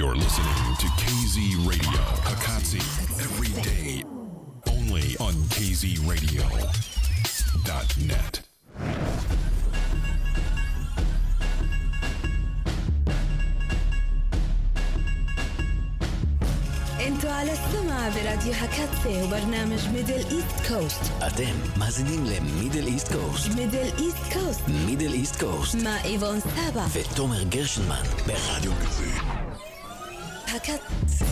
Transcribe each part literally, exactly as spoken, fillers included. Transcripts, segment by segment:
You're listening to K Z Radio, Hakatsi, every day, only on K Z Radio dot net. انتوا على السمع براديو هكاتسي وبرنامج ميدل ايست كوست. אתם מאזינים למידל איסט קוסט. ميدل ايست كوست מידל איסט קוסט. مع إيفون سابا ותומר גרשנמן ברדיו כזה. هكاتسي.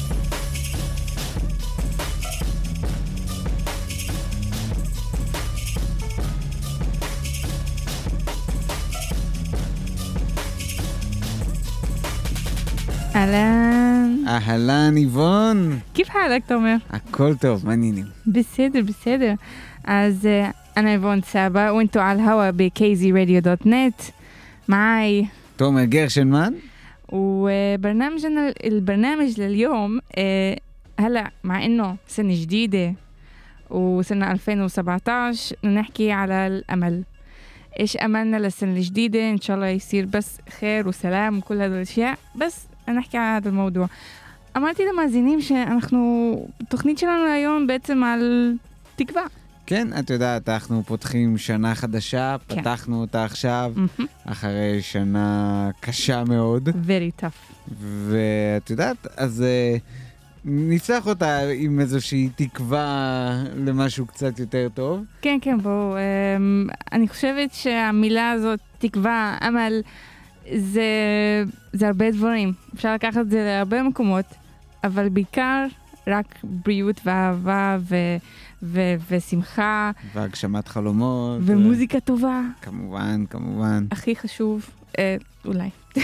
אהלן. אהלן איבון. كيف حالك تומר? הכל טוב, מה העניינים? בסדר, בסדר. אז أنا إيفون سابا وانتوا على الهوا ب كي زي راديو دوت نت معاي תומר גרשנמן. وبرنامجنا البرنامج لليوم آه، هلا مع انه سنة جديدة وسنة ألفين وسبعة عشر نحكي على الأمل. ايش أملنا للسنة الجديدة؟ ان شاء الله يصير بس خير وسلام وكل هذه الاشياء، بس نحكي على هذا الموضوع. אמרתי למאזינים שאנחנו, התוכנית שלנו היום בעצם על תקווה. כן, את יודעת, אנחנו פותחים שנה חדשה, כן. פתחנו אותה עכשיו, Mm-hmm. אחרי שנה קשה מאוד, Very tough. ואת יודעת, אז uh, נפתח אותה עם איזושהי תקווה למשהו קצת יותר טוב. כן, כן, בואו. אמ, אני חושבת שהמילה הזאת, תקווה, אמל, זה, זה הרבה דברים. אפשר לקחת את זה להרבה מקומות, אבל בעיקר רק בריאות ואהבה ו, ו, ושמחה. והגשמת חלומות. ומוזיקה טובה. כמובן, כמובן. הכי חשוב, אה, אולי. it,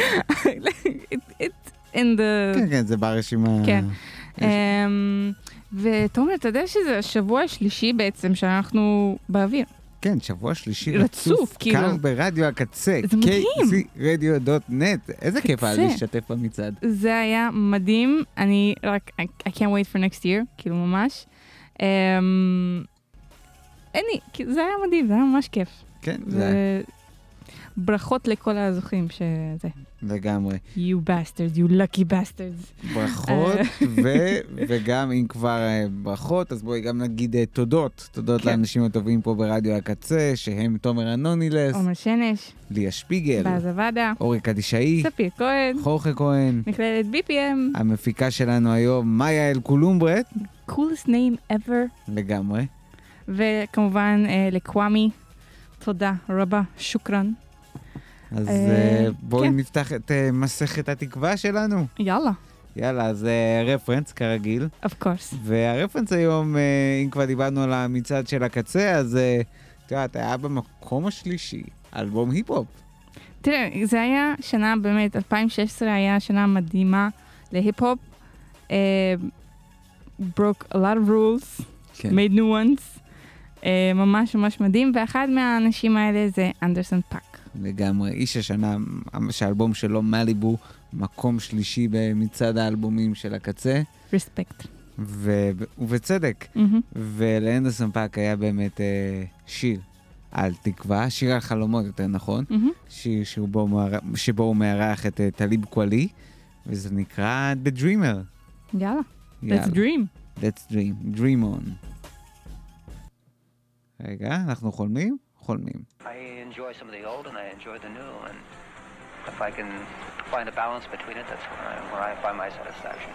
it in the... כן, כן, זה ברשימה. כן. אמ, ותומר, אתה יודע שזה השבוע השלישי בעצם שאנחנו באוויר. כן, שבוע שלישי רצוף, כאילו. כאן ברדיו הקצה. זה מדהים. קיי זי רדיו דוט נט. איזה כיף היה קצה. להשתתף במצעד. זה היה מדהים, אני רק, I, I can't wait for next year, כאילו ממש. Um, אין לי, כי זה היה מדהים, זה היה ממש כיף. כן, זה היה ברכות לכל הזוכים שזה. לגמרי. You bastards, you lucky bastards. ברכות, ו- וגם אם כבר אה, ברכות, אז בואי גם נגיד אה, תודות. תודות כן. לאנשים הטובים פה ברדיו הקצה, שהם תומר אנונילס, עומר שמש, ליה שפיגל, באז עבדה, אורי קדישאי, ספיר כהן, חורכה כהן, מכללת בי פי אם, המפיקה שלנו היום, מאיה אל קולומברט, coolest name ever, לגמרי. וכמובן אה, לקוואמי, תודה רבה, שוקרן. אז אה, אה, בואי כן. נפתח את אה, מסכת התקווה שלנו. יאללה, יאללה, אז אה, רפרנס כרגיל. of course. והרפרנס היום, אה, אם כבר דיברנו על המצעד של הקצה, אז אה, את יודעת, היה במקום השלישי, אלבום היפ-הופ. תראה, זה היה שנה באמת, אלפיים ושש עשרה היה שנה מדהימה להיפ-הופ. Uh, broke a lot of rules, כן. made new ones. Uh, ממש ממש מדהים, ואחד מהאנשים האלה זה אנדרסון פאק. לגמרי, איש השנה, שהאלבום שלו, מליבו, מקום שלישי במצעד האלבומים של הקצה, רספקט. ו- ובצדק. Mm-hmm. ולאנדרסון פאק היה באמת אה, שיר על תקווה, שיר על חלומות יותר נכון, Mm-hmm. שיר שבו, מאר... שבו הוא מארח את uh, טליב קואלי, וזה נקרא The Dreamer. יאללה, יאללה. let's dream. Let's dream, dream on. רגע, אנחנו חולמים? חולמים. I enjoy some of the old and I enjoy the new, and if I can find a balance between it, that's where I, where I find my satisfaction.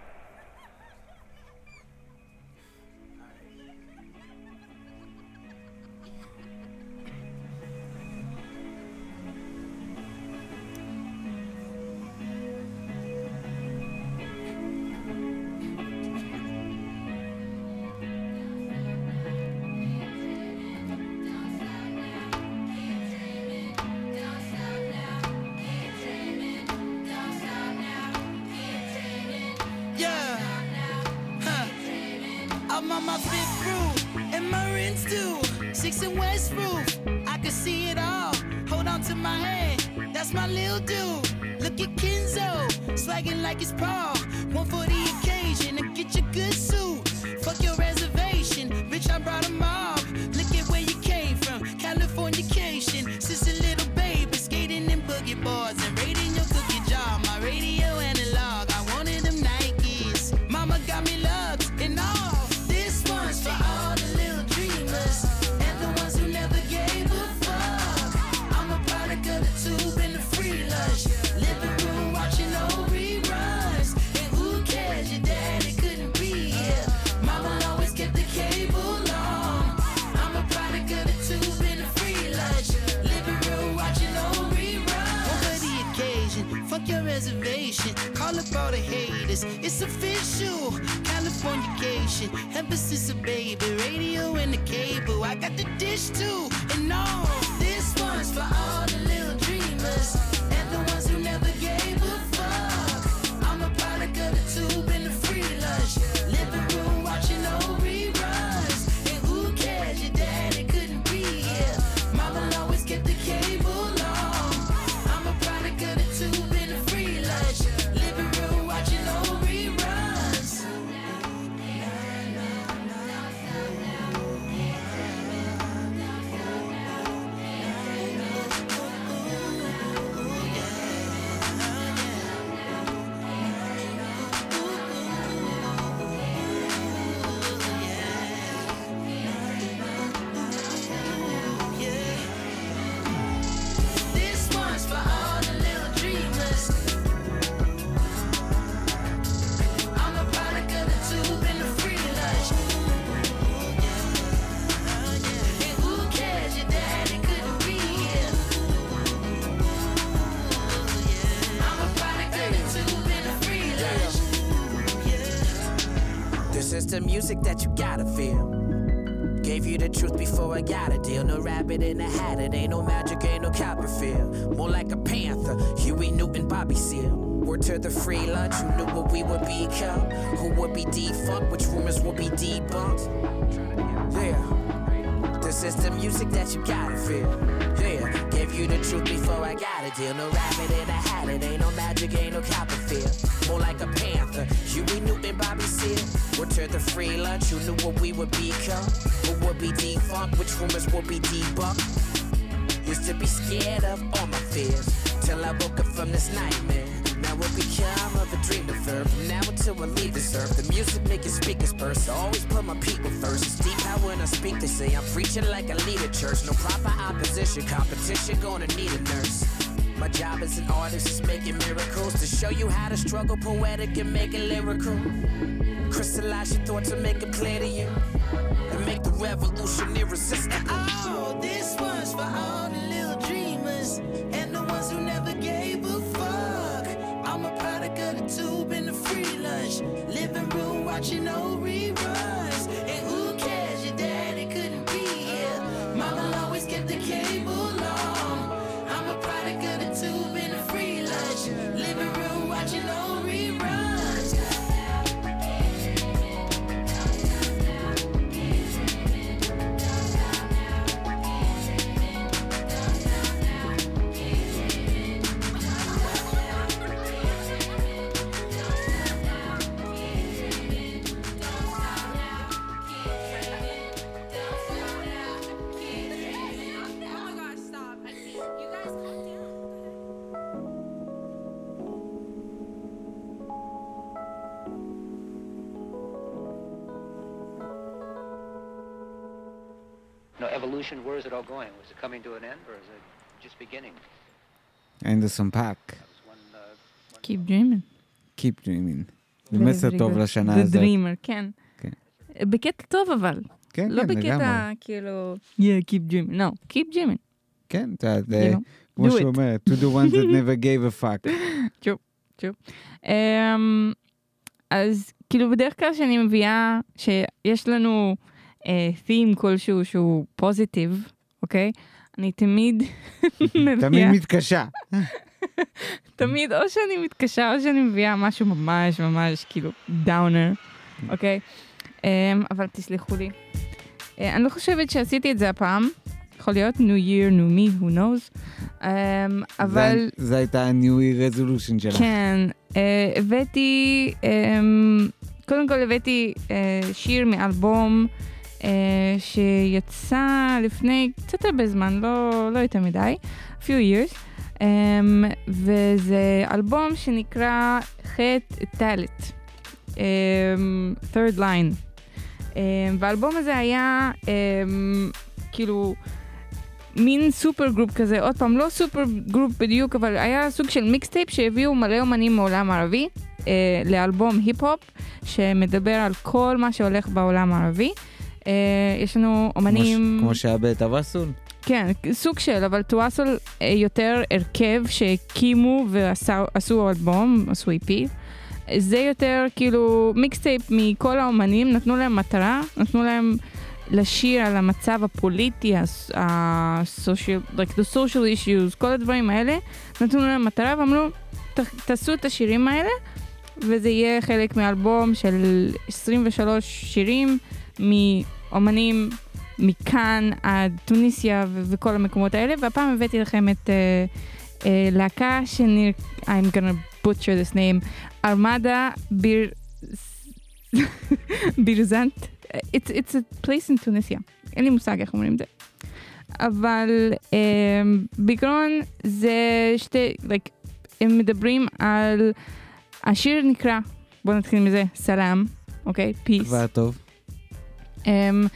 I'm on my fifth roof, and my rent's due. Six and West roof, I can see it all. Hold on to my hand, that's my little dude. Look at Kenzo, swagging like it's Paul. One for the occasion, and get your good suit. Fuck your reservation, bitch, I brought them all. Look at where you came from, Californication. Since a little baby, skating in boogie boards and raiding your cookie jar. My radio analog. reservation. Call up all the haters. It's official. Californication. Ever since a baby. Radio and the cable. I got the dish too. And all this one's for all the little dreamers. And the ones who never gave a fuck. I'm a product of the tube and the free lunch. Living room watching old reruns. And who cares? Your daddy couldn't be here. Mama always kept the cable on. I'm a product of the tube and the free lunch. Living room watching old reruns. This one's for all the little dreamers. I'm a product of the tube and the free lunch. And who cares? Your daddy couldn't be here. I'm a product of the tube and the free lunch. This is the music that you gotta feel. Gave you the truth before I got a deal. No rabbit in a hat, it ain't no magic, ain't no Copperfield. More like a panther, Huey Newton, Bobby Seale. Word to the free lunch, who knew what we would become? Who would be defunct, which rumors would be debunked? Yeah, this is the music that you gotta feel. Yeah, gave you the truth before I got a deal. No rabbit in a hat, it ain't no magic, ain't no Copperfield. More like a panther, Huey Newton, Bobby Seale. Word to the free lunch, who knew what we would become? Who would be defunct, which rumors would be debunked? Used to be scared of all my fears, till I woke up from this nightmare. Now it become of a dream deferred. From now until I leave this earth, the music making speakers burst. I always put my people first. It's deep how when I speak they say I'm preaching like I lead a church. No proper opposition, competition gonna need a nurse. My job as an artist is making miracles to show you how to struggle poetic and make it lyrical. Crystallize your thoughts and make it clear to you, and make the revolution irresistible. Oh, this one's for all the little dreamers and the ones who never gave a fuck. I'm a product of the tube and the free lunch. Living room watching old reruns. And who cares? Your daddy couldn't be here. Mama always kept the cable on. I'm a product of the tube and the free lunch. Living room watching old reruns. No, evolution, where is it all going? Was it coming to an end, or is it just beginning? אנדרסון פאק. That was one, uh, one Keep dreaming. Keep dreaming. זה Very, מסר very טוב good. לשנה The הזאת. dreamer, כן. כן. בקטע טוב אבל. כן, לא כן, בקטע לגמרי. כאילו, yeah, keep dreaming. No, keep dreaming. כן, אתה יודע, You know, כמו do שהוא it. אומר, to the ones that never gave a fuck. שוב, שוב. אמ, אז כאילו בדרך כלל שאני מביאה שיש לנו אה, theme כלשהו שהוא פוזיטיב, אוקיי? אני תמיד מביאה... תמיד מתקשה. תמיד או שאני מתקשה או שאני מביאה משהו ממש ממש כאילו דאונר, אוקיי? אמ, אבל תסלחו לי. אה, אני לא חושבת שעשיתי את זה הפעם. יכול להיות New Year, New Me, who knows. אמ, אבל... זה- זה הייתה ה-New Year Resolution שלך. כן, אה, הבאתי, אה, קודם כל הבאתי אה, שיר מאלבום אה, שיצא לפני קצת הרבה זמן, לא, לא יותר מדי, few years, אה, וזה אלבום שנקרא חטא טלט, אה, third line, אה, והאלבום הזה היה אה, כאילו מין סופר גרופ כזה, עוד פעם, לא סופר גרופ בדיוק, אבל היה סוג של מיקסטייפ שהביאו מלא אומנים מעולם הערבי אה, לאלבום היפ-הופ, שמדבר על כל מה שהולך בעולם הערבי. אה, יש לנו אומנים... כמו שהיה בית אבסול? כן, סוג של, אבל תואסול יותר הרכב שהקימו ועשו אלבום, עשו E P. זה יותר כאילו מיקסטייפ מכל האומנים, נתנו להם מטרה, נתנו להם לשיר על המצב הפוליטי, הסושיאל, like the social issues, כל הדברים האלה, נתנו להם מטרה ואמרו, תעשו את השירים האלה, וזה יהיה חלק מאלבום של עשרים ושלוש שירים מאומנים מכאן עד טוניסיה ו- וכל המקומות האלה, והפעם הבאתי לכם את uh, uh, להקה שנראה, I'm gonna butcher this name, ארמדה ביר... בירזנט. It's, it's a place in טוניסיה. אין לי מושג איך אומרים את זה. אבל um, בעיקרון זה שתי, like, הם מדברים על, השיר נקרא, בואו נתחיל מזה, סלאם, אוקיי? פיס. כבר טוב. Um,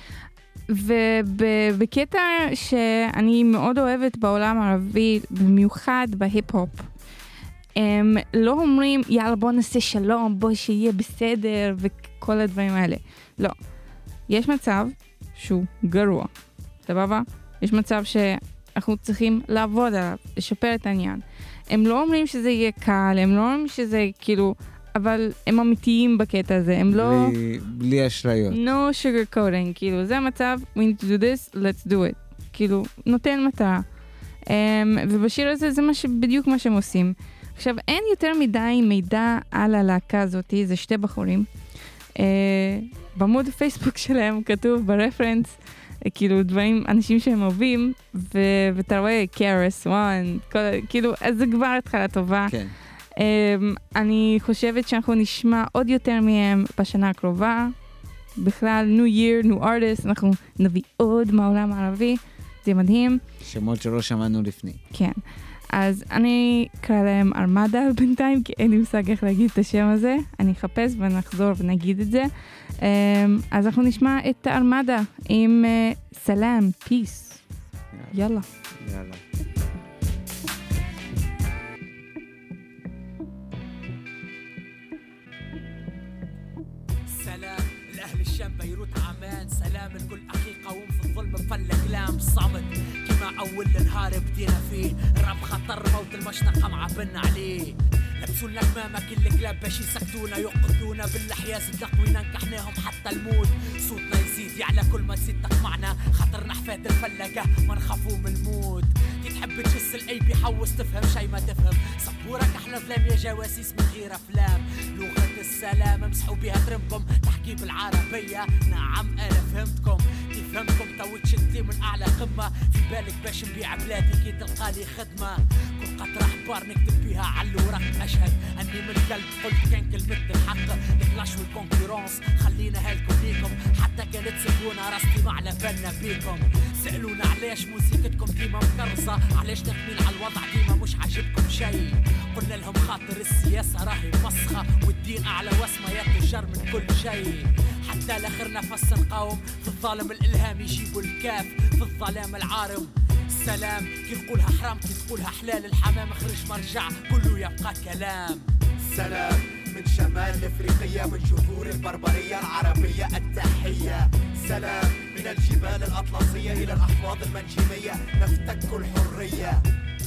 ובקטע שאני מאוד אוהבת בעולם הערבי, במיוחד בהיפ-הופ, הם לא אומרים, יאללה בוא נעשה שלום, בוא שיהיה בסדר וכל הדברים האלה. לא. יש מצב שהוא גרוע, סבבה? יש מצב שאנחנו צריכים לעבוד עליו, לשפר את העניין. הם לא אומרים שזה יהיה קל, הם לא אומרים שזה כאילו, אבל הם אמיתיים בקטע הזה, הם לא... בלי, בלי אשריות. No sugar coating, כאילו, זה המצב, we need to do this, let's do it. כאילו, נותן מטרה. Um, ובשיר הזה זה מה ש... בדיוק מה שהם עושים. עכשיו, אין יותר מדי מידע על הלהקה הזאת, זה שתי בחורים. Uh, בעמוד הפייסבוק שלהם כתוב ברפרנס, uh, כאילו, דברים, אנשים שהם אוהבים, ו... ואתה רואה, קארס, וואן, כל... כאילו, אז זה כבר התחלה טובה. כן. Um, אני חושבת שאנחנו נשמע עוד יותר מהם בשנה הקרובה. בכלל, New Year, New Artist, אנחנו נביא עוד מהעולם הערבי. זה מדהים. שמות שלא שמענו לפני. כן. אז אני אקרא להם ארמדה בינתיים, כי אין לי מושג איך להגיד את השם הזה. אני אחפש ונחזור ונגיד את זה. Um, אז אנחנו נשמע את ארמדה עם uh, סלאם, פיס. יאללה. יאללה. سلام لأهل الشام بيروت عمان سلام لكل أخي قوم في الظلم مفلق لام صمت كما أول نهار بدينا فيه رب خطر موت المشنقة معبن عليه لبسوا لنا كمامة كل كلاب باش يسكتونا يقتلونا بالحياس بتقوينا نكحناهم حتى الموت صوتنا يزيد يعلى كل ما تزيد تقمعنا خطر نحفات الفلقة ما نخافوا من الموت تحب تجس الاي بيحوس تفهم شي ما تفهم صبورك احلى ظلام يا جواسيس من غير افلام لغة السلام امسحوا بيها ترمكم تحكي بالعربية نعم انا فهمتكم كيف فهمتكم تو تشدلي من اعلى قمة في بالك باش نبيع بلادي كي تلقالي خدمة كل قطرة احبار نكتب بيها على الورق اشهد اني من القلب قلت كان كلمة الحق الكلاش والكونكورونس خلينا هالكم ليكم حتى كانت سيبونا راستي ما على بالنا بيكم سألونا علاش موسيقتكم ديما مكرصة علاش تخمين على الوضع ديما مش عاجبكم شي قلنا لهم خاطر السياسة راهي مسخة والدين أعلى واسمة يتجر من كل شي حتى لآخر نفس نقاوم في الظالم الإلهام يجيبوا الكاف في الظلام العارم السلام كي نقولها حرام كي تقولها حلال الحمام خرج مرجع كله يبقى كلام سلام من شمال افريقيا من جذور البربرية العربية التحية سلام من الجبال الأطلسية إلى الأحواض المنجمية نفتك الحرية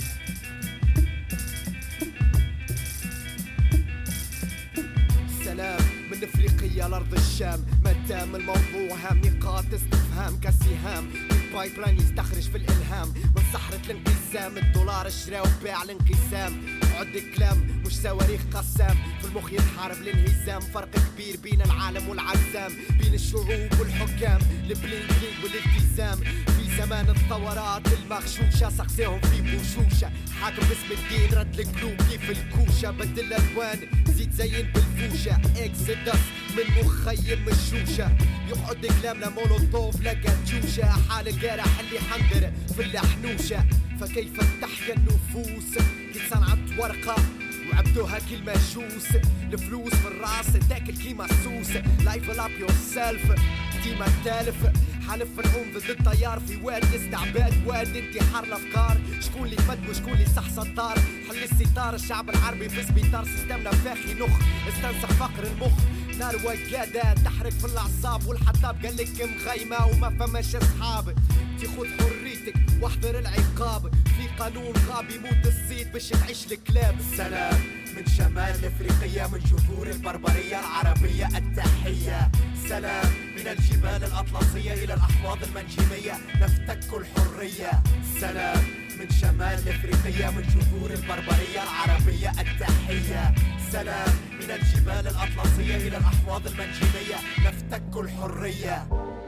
سلام من افريقيا لارض الشام ما دام الموضوع هام نقاط استفهام كسهام البايب لاين يستخرج في الالهام من صحرة الانقسام الدولار الشراء وبيع الانقسام عد كلام مش صواريخ قسام في المخ يتحارب الانهزام فرق كبير بين العالم والعزام بين الشعوب والحكام البلينج بلينج والالتزام في زمان الثورات المغشوشة سقسيهم في بوشوشة حاكم باسم الدين رد القلوب كيف الكوشة بدل الالوان زيد زين بالفوشة اكسدس من مخيم الشوشة يقعد كلام لمولوتوف لكاتشوشة حال الجارح اللي حندر في الحنوشة فكيف تحيا النفوس كي صنعت ورقة وعبدوها كلمة جوس الفلوس في الراس تاكل كيما سوس لايفل اب يور سيلف ديما تالف حلف العوم ضد التيار في وادي استعباد وادي انتحار الافكار شكون اللي فد وشكون اللي صح صدار حل الستار الشعب العربي في سبيطار سيستمنا فاخي نخ استنسخ فقر المخ نار وقادة تحرق في الاعصاب والحطاب قال لك مخيمة وما فماش اصحاب تاخذ حريتك بيتك واحذر العقاب في قانون غاب يموت الصيد باش تعيش الكلاب سلام من شمال افريقيا من جذور البربرية العربية التحية سلام من الجبال الأطلسية إلى الأحواض المنجمية نفتك الحرية سلام من شمال افريقيا من جذور البربرية العربية التحية سلام من الجبال الأطلسية إلى الأحواض المنجمية نفتك الحرية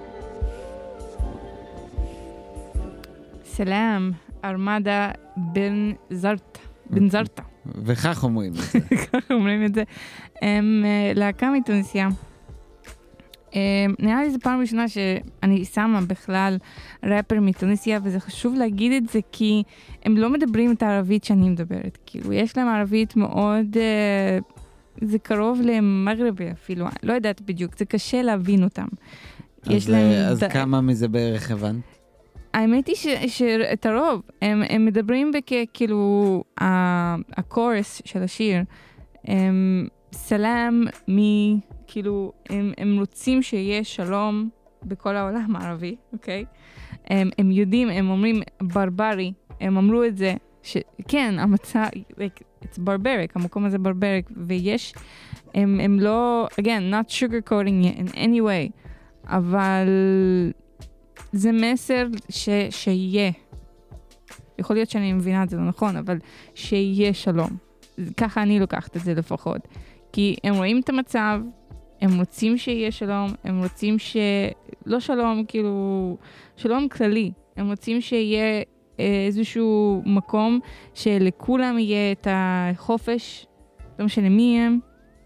סלאם, ארמדה בן זרטה, בן זרטה. וכך אומרים את זה. ככה אומרים את זה. הם להקה מתוניסיה. נראה לי זו פעם ראשונה שאני שמה בכלל ראפר מתוניסיה, וזה חשוב להגיד את זה כי הם לא מדברים את הערבית שאני מדברת. כאילו, יש להם ערבית מאוד, זה קרוב למגרבי אפילו, לא יודעת בדיוק, זה קשה להבין אותם. אז, אז ד... כמה מזה בערך הבנת? האמת היא שאת הרוב, הם, הם מדברים בכאילו, הקורס של השיר, הם סלאם מי, כאילו, הם, הם רוצים שיהיה שלום בכל העולם הערבי, אוקיי? הם, הם יודעים, הם אומרים ברברי, הם אמרו את זה, שכן, המצע, like, it's barbaric, המקום הזה ברבריק, ויש, הם, הם לא, again, not sugarcoating it in any way, אבל זה מסר ש, שיהיה. יכול להיות שאני מבינה את זה לא נכון, אבל שיהיה שלום. ככה אני לוקחת את זה לפחות. כי הם רואים את המצב, הם רוצים שיהיה שלום, הם רוצים ש... לא שלום, כאילו, שלום כללי. הם רוצים שיהיה איזשהו מקום שלכולם יהיה את החופש, לא משנה מי הם,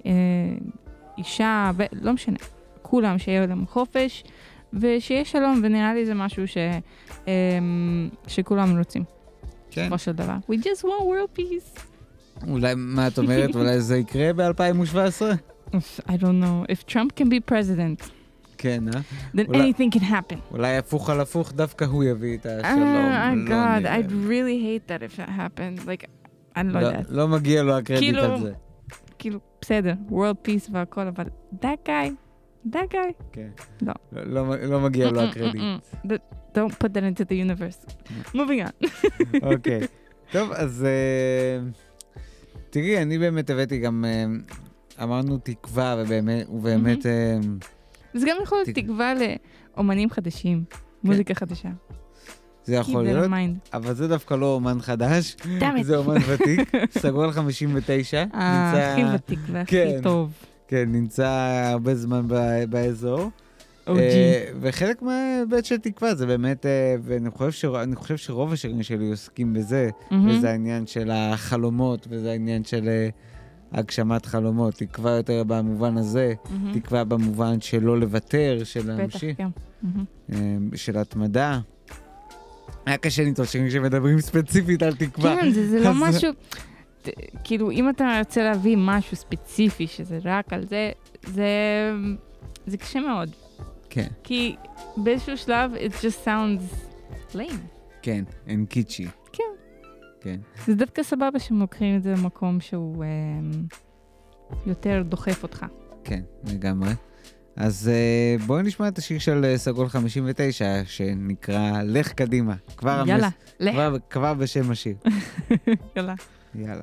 אישה, לא משנה, כולם שיהיה להם חופש, ושיהיה שלום, ונראה לי זה משהו ש... שכולם רוצים. כן. של דבר. We just want world peace. אולי, מה את אומרת? אולי זה יקרה ב-אלפיים שבע עשרה? I don't know. If Trump can be president, כן, אה? then anything can happen. אולי הפוך על הפוך, דווקא הוא יביא את השלום. Oh God, I'd really hate that if that happened. Like, אני לא יודעת. לא מגיע לו הקרדיט על זה. כאילו, בסדר, world peace והכל, אבל that guy, that guy, כן. לא. לא מגיע לו הקרדיט. Don't put that into the universe. Moving on. אוקיי. טוב, אז תראי, אני באמת הבאתי גם, אמרנו תקווה, ובאמת... זה גם יכול להיות תקווה לאומנים חדשים, מוזיקה חדשה. זה יכול להיות, אבל זה דווקא לא אומן חדש, זה אומן ותיק, סגול חמישים ותשע. הכי ותיק והכי טוב. כן, נמצא הרבה זמן באזור. וחלק מהבית של תקווה זה באמת, ואני חושב שרוב השירים שלי עוסקים בזה, וזה העניין של החלומות, וזה העניין של הגשמת חלומות. תקווה יותר במובן הזה, תקווה במובן של לא לוותר, של להמשיך, של התמדה. היה קשה למצוא שירים שמדברים ספציפית על תקווה. כן, זה לא משהו, כאילו אם אתה רוצה להביא משהו ספציפי שזה רק על זה, זה קשה מאוד. כן. כי באיזשהו שלב it just sounds lame. כן, אין קיצ'י. כן. כן. זה דווקא סבבה שהם לוקחים את זה למקום שהוא אה, יותר דוחף אותך. כן, לגמרי. אז אה, בואו נשמע את השיר של סגול חמישים ותשע, שנקרא לך קדימה. כבר יאללה, המס... לך. כבר, כבר בשם השיר. יאללה. יאללה.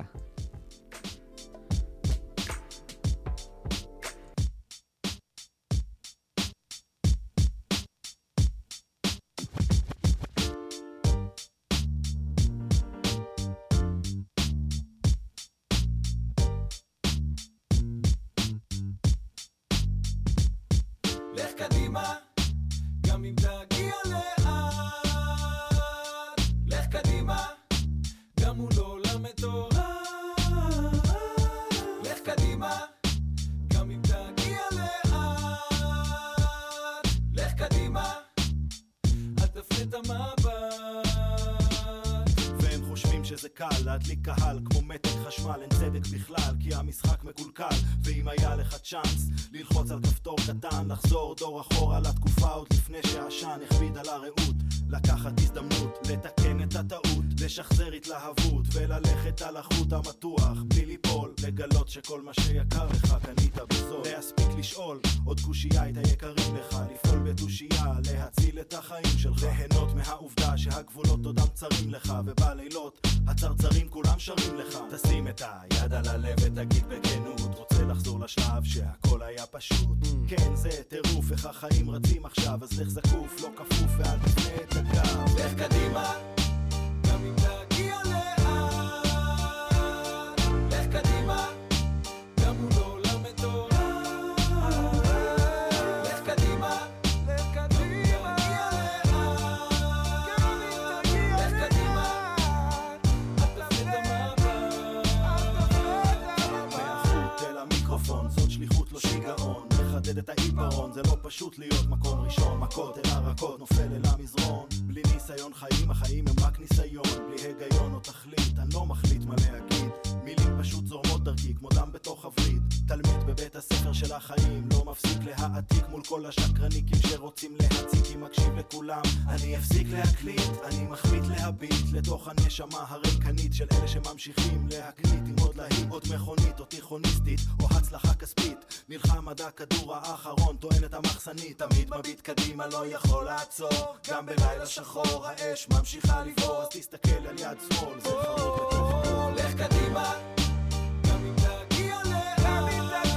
להדליק קהל כמו מתק חשמל, אין צדק בכלל כי המשחק מקולקל, ואם אם היה לך צ'אנס ללחוץ על כפתור קטן, לחזור דור אחורה לתקופה עוד לפני שהעשן הכביד על הרעות, לקחת הזדמנות, לתקן את הטעות, לשחזר התלהבות וללכת על החוט המתוח בלי ליפול, לגלות שכל מה שיקר לך קנית בזול, להספיק לשאול עוד קושייה את היקרים לך, לפעול בתושייה, להציל את החיים שלך, ליהנות מהעובדה שהגבולות עודם צרים לך, ובלילות הצרצרים כולם שרים לך. תשים את היד על הלב ותגיד בכנות, רוצה לחזור לשלב שהכל היה פשוט, כן זה טירוף, איך החיים רצים עכשיו, אז לך זקוף, לא כפוף ואל תפנה את הגב, לך קדימה גם אם תגיע לאן, לך קדימה גם הוא לא עולם מטורף, לך קדימה לך קדימה תגיע לאן, לך קדימה אל תפנה את המבט, מהחוט אל המיקרופון זאת שליחות לא שיגעון, מחדד את העיפרון, זה לא פשוט להיות מקום ראשון, מכות אל הרכות נופל אל המזרון, בלי ניסיון חיים, החיים הם רק ניסיון, בלי היגיון או תכלית, אני לא מחליט מה להגיד, מילים פשוט זורמות דרכי כמו דם בתוך הווריד, תלמיד בבית הספר של החיים, לא מפסיק להעתיק מול כל השקרניקים שרוצים להציק, אם מקשיב לכולם, אני אפסיק להקליט, אני מחליט להביט לתוך הנשמה הריקנית של אלה שממשיכים להקליט, עם עוד להיט, עוד מכונית או תיכוניסטית, או הצלחה כספית, נלחם עד הכדור האחרון, טוען את המחסנית, תמיד מביט קדימה, לא יכול לעצור, גם בלילה שחור, האש ממשיכה לבעור, אז תסתכל על יד שמאל, זה חרוט בתוך הבור, לך קדימה גם אם תגיע לאן,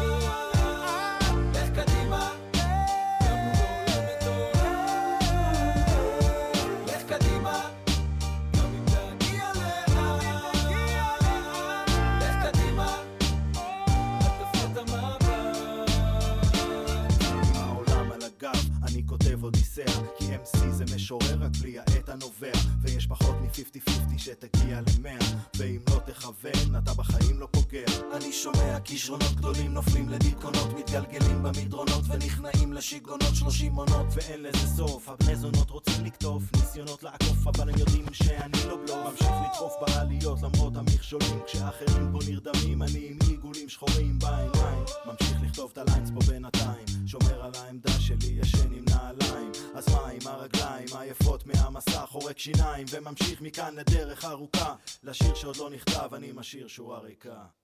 לך קדימה גם הוא לא עולם מטורף, לך קדימה גם אם תגיע לאן, לך קדימה אל תפנה את המבט, עם העולם על הגב אני כותב אודיסאה, כי אם סי זה משורר רק בלי העת הנובע, ויש פחות מ-חמישים חמישים שתגיע ל-מאה, ואם לא תכוון אתה בחיים לא פוגע, אני שומע כישרונות גדולים נופלים לדיכאונות, מתגלגלים במדרונות ונכנעים לשיגעונות, שלושים עונות ואין לזה סוף, הבני זונות רוצים לקטוף, ניסיונות לעקוף אבל הם יודעים שאני לא בלוף, ממשיך לדחוף בעליות למרות המכשולים, כשאחרים פה נרדמים אני עם עיגולים שחורים בעיניים, ממשיך לכתוב את הליינס פה בינתיים, שומר על העמדה שלי ישן עם נעליים, אז מה עם הרגליים עייפות מהמסע, חורק שיניים וממשיך מכאן לדרך ארוכה, לשיר שעוד לא נכתב אני משאיר שורה ריקה.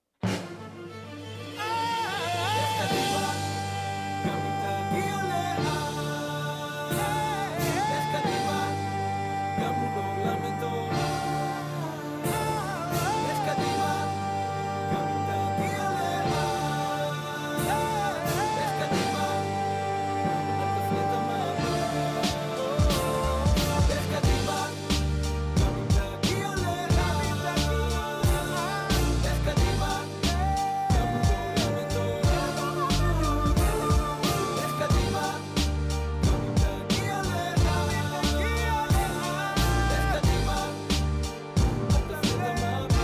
לך קדימה גם אם תגיע לאן, לך קדימה גם הוא לא עולם מטורף, לך קדימה גם אם תגיע לאן, לך קדימה אל תפנה את המבט, לך קדימה גם אם תגיע לאן, לך קדימה גם הוא לא עולם מטורף, לך קדימה גם אם תגיע לאן, לך קדימה אל תפנה את המבט.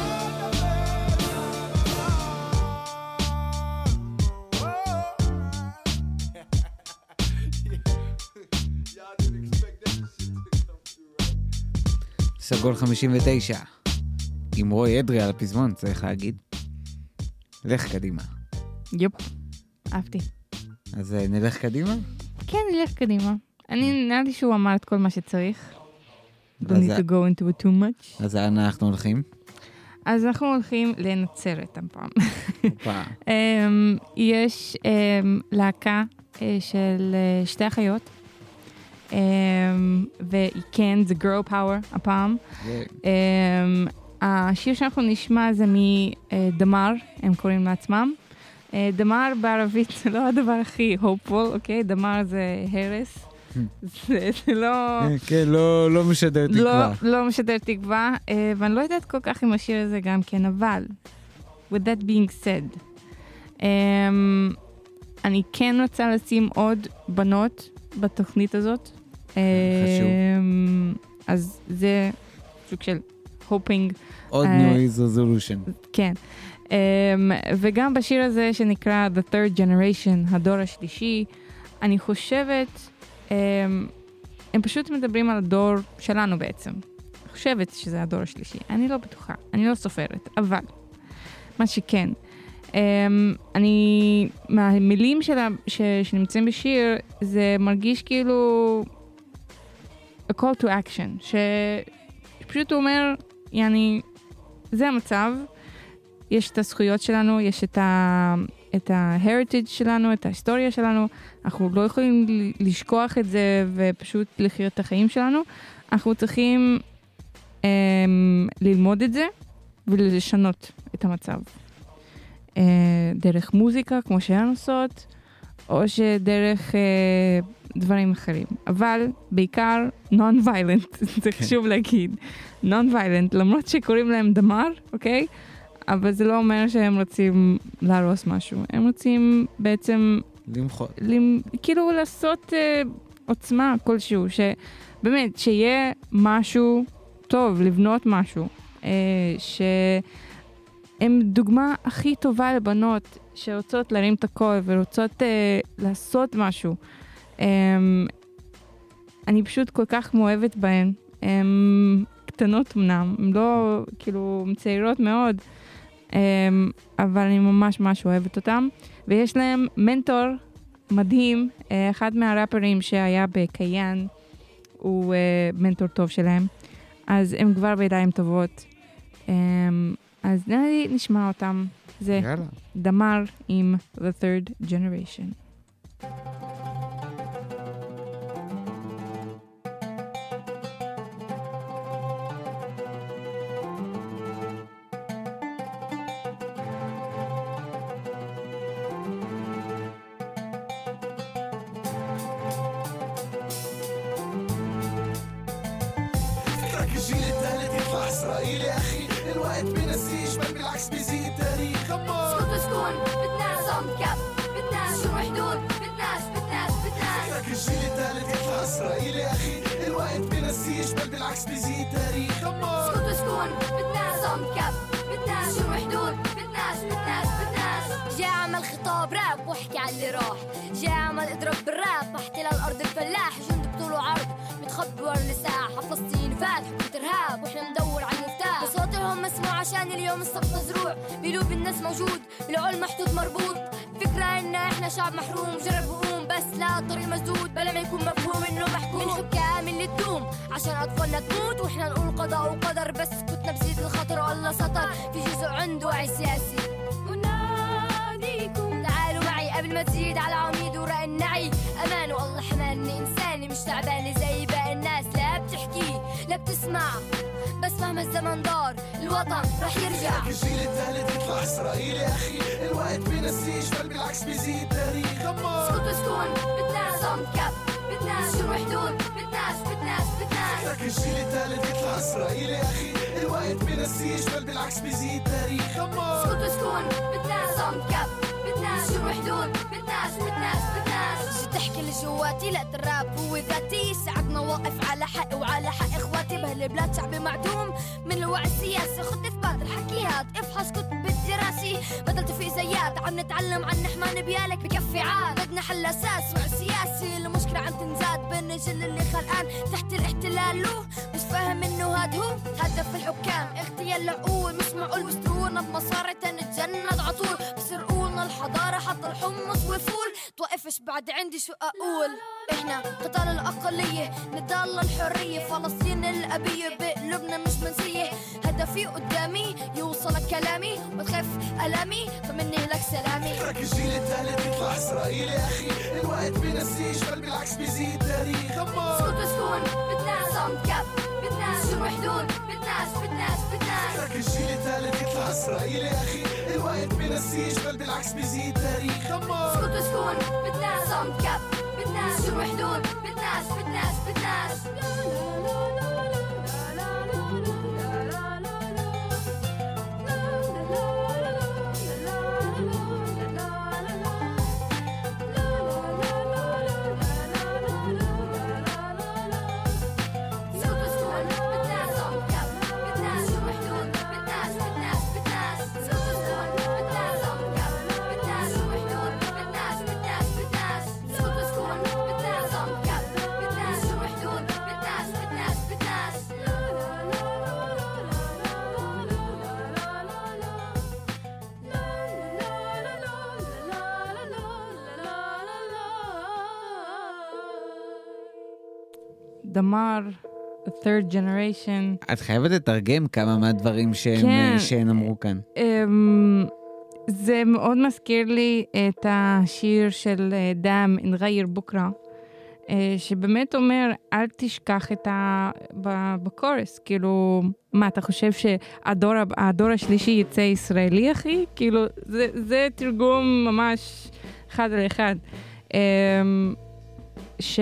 סגול חמישים ותשע, עם רוי אדרי על הפזמון, צריך להגיד. לך קדימה. יופ, אהבתי. אז אה, נלך קדימה? כן, נלך קדימה. אני נראה לי שהוא אמר את כל מה שצריך. Don't אז need ה- to go into it too much. אז לאן אנחנו הולכים? אז אנחנו הולכים לנצרת הפעם. הופה. אמ, יש אמ, להקה אה, של אה, שתי אחיות, אמ, וכן, זה girl power הפעם. זה- אמ, השיר שאנחנו נשמע זה מדמר, הם קוראים לעצמם. אה, דמר בערבית זה לא הדבר הכי hopeful, אוקיי? דמר זה הרס. זה זה לא... כן, לא לא משדר לא, תקווה. לא משדר תקווה, אה, ואני לא יודעת כל כך אם השיר הזה גם כן, אבל with that being said, אמ, אני כן רוצה לשים עוד בנות בתוכנית הזאת. חשוב. אמ, אז זה סוג של hoping. עוד אה, noise resolution. כן. Um, וגם בשיר הזה שנקרא The Third Generation, הדור השלישי, אני חושבת, um, הם פשוט מדברים על הדור שלנו בעצם. אני חושבת שזה הדור השלישי. אני לא בטוחה, אני לא סופרת, אבל מה שכן, um, אמ, אני, מהמילים שלה, ש, שנמצאים בשיר, זה מרגיש כאילו a call to action, ש, שפשוט הוא אומר, יעני, זה המצב, יש את הזכויות שלנו, יש את ה... את ה-heritage שלנו, את ההיסטוריה שלנו, אנחנו לא יכולים לשכוח את זה ופשוט לחיות את החיים שלנו, אנחנו צריכים um, ללמוד את זה ולשנות את המצב. Uh, דרך מוזיקה, כמו שהן עושות, או שדרך uh, דברים אחרים. אבל בעיקר non-violent, זה חשוב להגיד. non-violent, למרות שקוראים להם דמר, אוקיי? אבל זה לא אומר שהם רוצים להרוס משהו. הם רוצים בעצם... למחוא. למ... כאילו לעשות uh, עוצמה כלשהו. שבאמת, שיהיה משהו טוב, לבנות משהו. Uh, שהם דוגמה הכי טובה לבנות שרוצות להרים את הכל ורוצות uh, לעשות משהו. Um, אני פשוט כל כך מאוהבת בהן. הן קטנות אמנם, הן לא, כאילו, מצעירות מאוד. Um, אבל אני ממש ממש אוהבת אותם, ויש להם מנטור מדהים, uh, אחד מהראפרים שהיה בקיין, הוא uh, מנטור טוב שלהם, אז הם כבר בידיים טובות, um, אז נראה לי נשמע אותם, זה יאללה. דמר עם The Third Generation. الجيل الثالث يطلع اسرائيلي اخي الوقت بنسيش بل بالعكس بيزيد تاريخ اسكت وسكون بدنا نظام كب بدنا شروع حدود بدناش بدناش بدناش الجيل الثالث يطلع اسرائيلي اخي الوقت بنسيش بل بالعكس بيزيد تاريخ اسكت وسكون بدنا نظام كب بدنا شروع حدود بدناش بدناش بدناش جاي اعمل خطاب راب واحكي على اللي راح جاي اعمل اضرب بالراب احتلال الارض الفلاح جند بطول وعرض متخبي ورا الساحه فلسطين فاتح ارهاب واحنا ندور على المفتاح صوتهم مسموع عشان اليوم الصف مزروع بقلوب الناس موجود العقل محدود مربوط فكرة ان احنا شعب محروم جرب وقوم بس لا الطريق مسدود بلا ما يكون مفهوم انه محكوم من حكام اللي تدوم عشان اطفالنا تموت واحنا نقول قضاء وقدر بس كتنا بزيد الخطر والله سطر في جزء عنده وعي سياسي وناديكم تعالوا معي قبل ما تزيد على عميد ورق النعي امان والله حماني انساني مش تعباني زي باقي الناس لا بتحكي لا بتسمع بس مهما الزمن دار الوطن رح يرجع الجيل الثالث يطلع اسرائيلي اخي الوقت بنسيش بل بالعكس بيزيد تاريخ اسكت وسكون بدنا نظام كب بدنا شروع حدود بدناش بدناش بدناش الجيل الثالث يطلع اسرائيلي اخي الوقت بنسيش بل بالعكس بيزيد تاريخ اسكت وسكون بدنا نظام كب بدنا شروع حدود بدناش بدناش بدناش شو تحكي اللي جواتي لا الراب هو ذاتي ساعدنا واقف على حق وعلى حق اخواتي بهالبلاد شعبي معدوم من الوعي السياسي خد اثبات الحكيات افحص كتب الدراسي بدل تفيق زيات عم نتعلم عن نحمان بيالك بكفي عاد بدنا حل اساس وعي سياسي المشكله عم تنزاد بين الجيل اللي خلقان تحت الاحتلال له مش فاهم انه هاد هو هدف الحكام اغتيال العقول مش معقول بيسترونا بمصاري تنتجند عطول بسرقولنا الحضاره حط الحمص والفول توقفش بعد عندي شو اقول احنا قتال الاقليه نضال الحريه فلسطين الابيه بقلوبنا مش منسيه هدفي قدامي يوصل كلامي وتخف الامي فمني لك سلامي ترك الجيل الثالث يطلع اسرائيلي اخي الوقت بنسيش بل بالعكس بيزيد تاريخ اسكت وسكون بدنا نظام كب بدنا شروع حدود بدناش بدناش بدناش ترك الجيل الثالث يطلع اسرائيلي اخي الوقت بنسيش بل بالعكس بيزيد تاريخ اسكت وسكون بدنا نظام كب بدنا شروع حدود بدناش بدناش بدناش דמר, third generation. את חייבת לתרגם כמה מהדברים שהם, כן. שהם אמרו כאן. Um, זה מאוד מזכיר לי את השיר של דם, נغير בוקרה, שבאמת אומר, אל תשכח את ה... בקורס, כאילו, מה, אתה חושב שהדור הדור השלישי יצא ישראלי, אחי? כאילו, זה, זה תרגום ממש אחד על אחד. ש,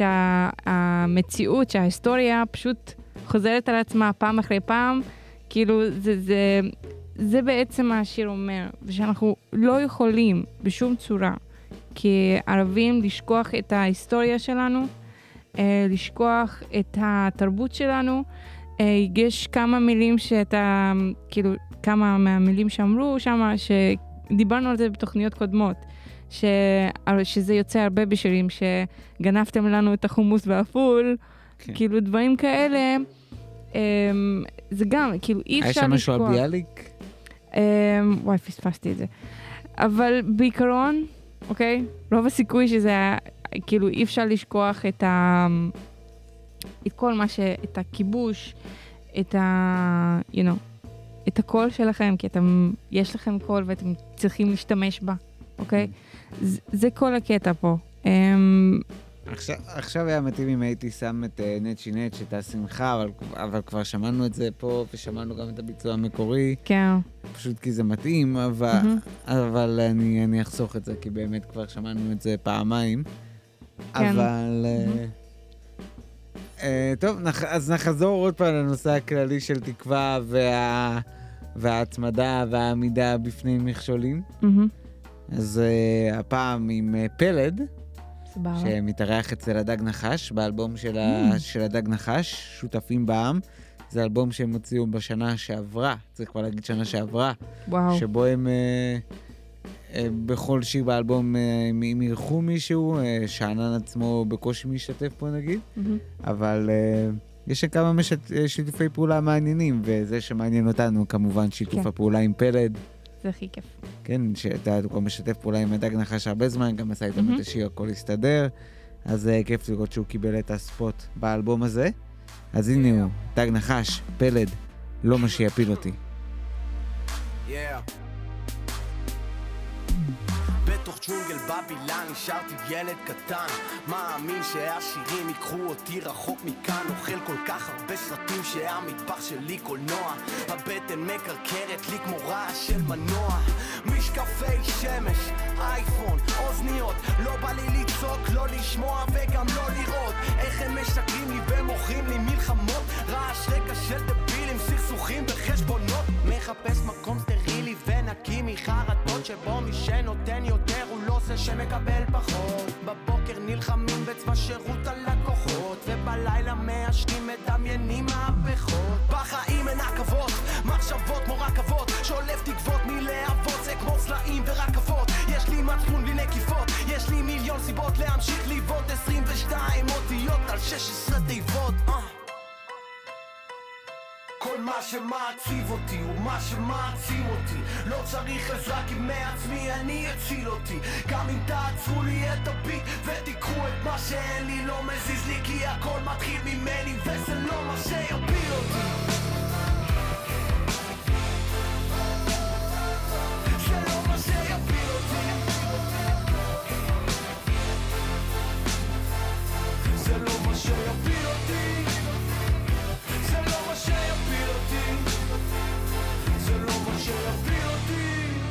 שהמציאות, שההיסטוריה פשוט חוזרת על עצמה פעם אחרי פעם, כאילו, זה, זה, זה בעצם מה השיר אומר, ושאנחנו לא יכולים בשום צורה, כערבים, לשכוח את ההיסטוריה שלנו, לשכוח את התרבות שלנו. יש כמה מילים שאתה, כאילו, כמה מהמילים שאמרו שם, שדיברנו על זה בתוכניות קודמות, ש... שזה יוצא הרבה בשירים, שגנבתם לנו את החומוס והפול, כן. כאילו דברים כאלה, זה גם, כאילו אי אפשר לשכוח. היה שם משהו על ביאליק? וואי, פספסתי את זה. אבל בעיקרון, אוקיי, רוב הסיכוי שזה היה, כאילו אי אפשר לשכוח את ה... את כל מה ש... את הכיבוש, את ה... you know, את הקול שלכם, כי אתם, יש לכם קול ואתם צריכים להשתמש בה, אוקיי? זה, זה כל הקטע פה. עכשיו, עכשיו היה מתאים אם הייתי שם את uh, נצ'י נצ' את השמחה, אבל, אבל כבר שמענו את זה פה, ושמענו גם את הביצוע המקורי. כן. פשוט כי זה מתאים, אבל, mm-hmm. אבל אני, אני אחסוך את זה, כי באמת כבר שמענו את זה פעמיים. כן. אבל... Mm-hmm. Uh, uh, טוב, נח, אז נחזור עוד פעם לנושא הכללי של תקווה, וה, וההצמדה והעמידה בפני מכשולים. Mm-hmm. אז uh, הפעם עם uh, פלד, סבבה. שמתארח אצל הדג נחש, באלבום של, mm. ה, של הדג נחש, שותפים בעם. זה אלבום שהם הוציאו בשנה שעברה, צריך כבר להגיד שנה שעברה, וואו. שבו הם uh, uh, בכל שיר באלבום הם uh, ירחו מישהו, uh, שענן עצמו בקושי משתתף פה נגיד, mm-hmm. אבל uh, יש כמה משת, שיתופי פעולה מעניינים, וזה שמעניין אותנו כמובן שיתוף כן. הפעולה עם פלד. זה הכי כיף. כן, שאתה יודע, הוא כבר משתף פעולה עם הדג נחש הרבה זמן, גם עשה איתם את השיר, הכל הסתדר, אז uh, כיף לראות שהוא קיבל את הספוט באלבום הזה. אז הנה הוא, דג נחש, פלד, לא מה שיפיל אותי. בתוך ג'ונגל בבילן נשארתי ילד קטן, מאמין שהשירים ייקחו אותי רחוק מכאן, אוכל כל כך הרבה סרטים שהמטבח שלי קולנוע, הבטן מקרקרת לי כמו רעש של מנוע, משקפי שמש, אייפון, אוזניות, לא בא לי לצעוק, לא לשמוע וגם לא לראות איך הם משקרים לי ומוכרים לי מלחמות, רעש רקע של דבילים, סכסוכים וחשבונות, מחפש מקום סטרילי ונקי מחרטות שבו מי שנותן יותר הוא לא זה שמקבל פחות, בבוקר נלחמים בצבא שירות הלקוחות ובלילה מעשנים מדמיינים מהפכות, בחיים אין עכבות, מחשבות כמו רכבות, שולף תקוות מלהבות, זה כמו סלעים ורכבות, יש לי מצפון בלי נקיפות, יש לי מיליון סיבות להמשיך ליבות, עשרים ושתיים אותיות על שש עשרה תיבות. כל מה שמעציב אותי הוא מה שמעצים אותי, לא צריך עזרה כי מעצמי אני אציל אותי, גם אם תעצרו לי את הביט ותיקחו את מה שאין לי, לא מזיז לי כי הכל מתחיל ממני וזה לא מה שיפיל אותי, זה לא מה שיפיל אותי, זה לא מה שיפיל אותי, זה לא מה שיפיל אותי, זה לא מה שיפיל אותי.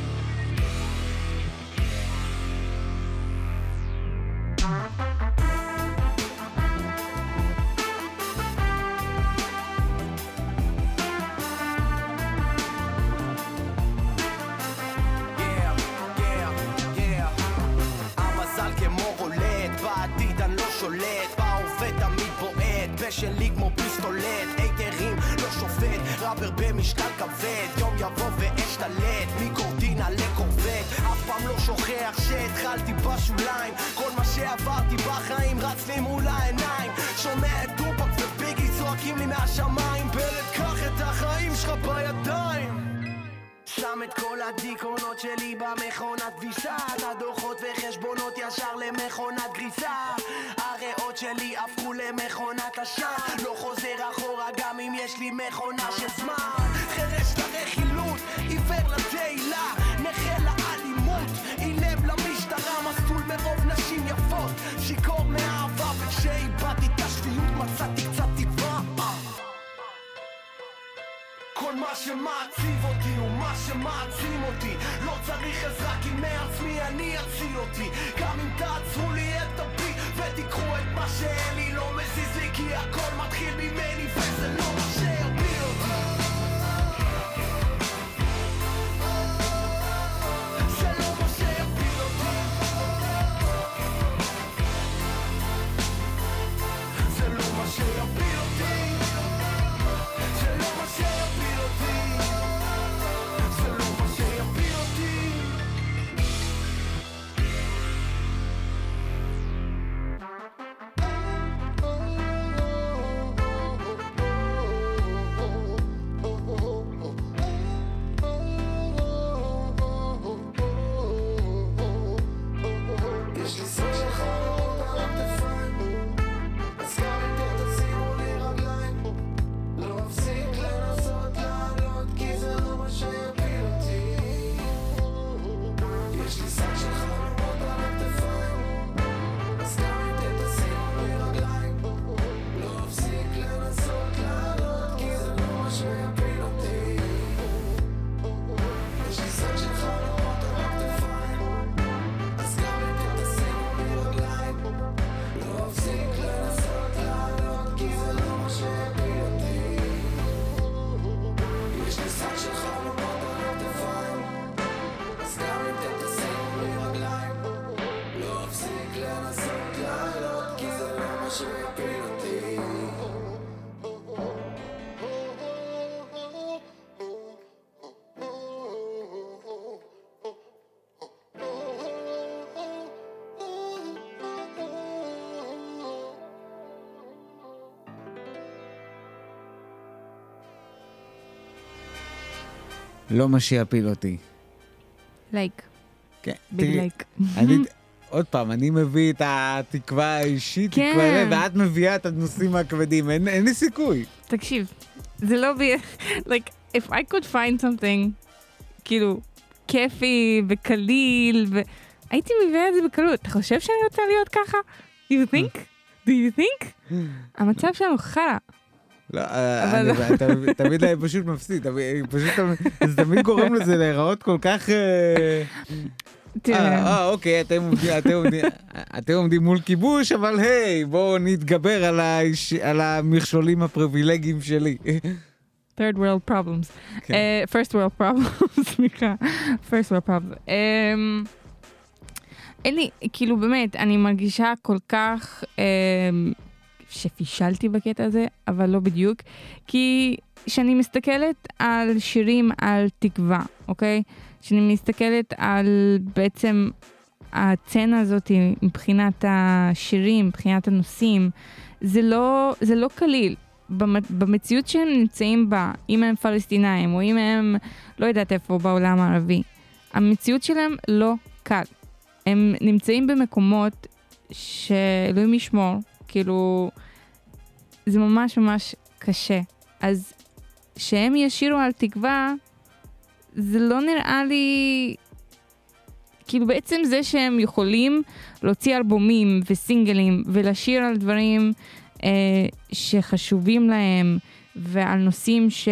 Yeah, yeah, yeah. המזל כמו רולט, בעתיד אני לא שולט, בהווה תמיד בועט, בשלי כמו פיסטולט, היתרים לא שופט, רבר במשקל כבד, יום יבוא ואשתלט, מקורדינה לקורבט, אף פעם לא שוכח שהתחלתי בשוליים, כל מה שעברתי בחיים רץ לי מול העיניים, שומע את טופק וביגי צועקים לי מהשמיים, פלד קח את החיים שלך בידיים, שם את כל הדיכאונות שלי במכונת כביסה, הדוחות וחשבונות ישר למכונת גריסה, הריאות שלי הפכו למכונת השעה, מה שמעציב אותי הוא מה שמעצים אותי. לא צריך עזרה כי מעצמי אני אציל אותי. גם אם תעצרו לי את הבי ותיקחו את מה שאין לי, לא מזיז לי כי הכל מתחיל ממני וזה לא מה שיפיל אותי. זה לא מה שיפיל אותי. זה לא מה שיפיל אותי. זה לא מה שיפיל אותי. זה לא מה שיפיל אותי. יש לי סוג של חלומות על הכתפיים, אז גם אם תשימו לי רגליים, לא אפסיק לנסות לעלות כי זה לא מה שיפיל אותי. יש לי סוג של חלומות על הכתפיים, אז גם אם תשימו לי רגליים, לא אפסיק לנסות לעלות כי זה לא מה שיפיל אותי. יש לי סוג של חלומות על הכתפיים, אז גם אם תשימו לי רגליים, לא אפסיק לנסות לעלות כי זה לא מה שיפיל אותי. יש לי סוג של חלומות על הכתפיים, אז גם אם תשימו לי רגליים, לא אפסיק לנסות לעלות כי זה לא מה שיפיל אותי. לא מה שיפיל אותי. לייק. כן. ביג תראי, לייק. אני, עוד פעם, אני מביא את התקווה האישית, כן. תקווה לב, ואת מביאה את הנושאים הכבדים, אין, אין לי סיכוי. תקשיב, זה לא בי... like, if I could find something, כאילו, כיפי וקליל, ו... הייתי מביאה את זה בקלות. אתה חושב שאני רוצה להיות ככה? Do you think? Do you think? המצב שלנו חרא. לא, אבל אני, לא. תמיד- תמיד אני פשוט מפסיד, תמיד- פשוט תמיד- זה תמיד גורם לזה להיראות כל כך... אה, תראה. אה, אוקיי, אתם עומדים- אתם עומדים- אתם עומדים מול כיבוש, אבל היי, בואו נתגבר על האיש- על המכשולים הפריבילגיים שלי. third world problems. כן. Uh, first world problems, סליחה. first world problems. Um, אין לי, כאילו באמת, אני מרגישה כל כך um, שפישלתי בקטע הזה, אבל לא בדיוק, כי כשאני מסתכלת על שירים על תקווה, אוקיי? כשאני מסתכלת על בעצם הצצנה הזאת מבחינת השירים, מבחינת הנושאים, זה לא, זה לא קליל. במציאות שהם נמצאים בה, אם הם פלסטינאים או אם הם לא יודעת איפה בעולם הערבי, המציאות שלהם לא קל. הם נמצאים במקומות שאלוהים ישמור, כאילו זה ממש ממש קשה. אז שהם ישירו על תקווה, זה לא נראה לי, כאילו בעצם זה שהם יכולים להוציא אלבומים וסינגלים ולשיר על דברים אה, שחשובים להם ועל נושאים ש...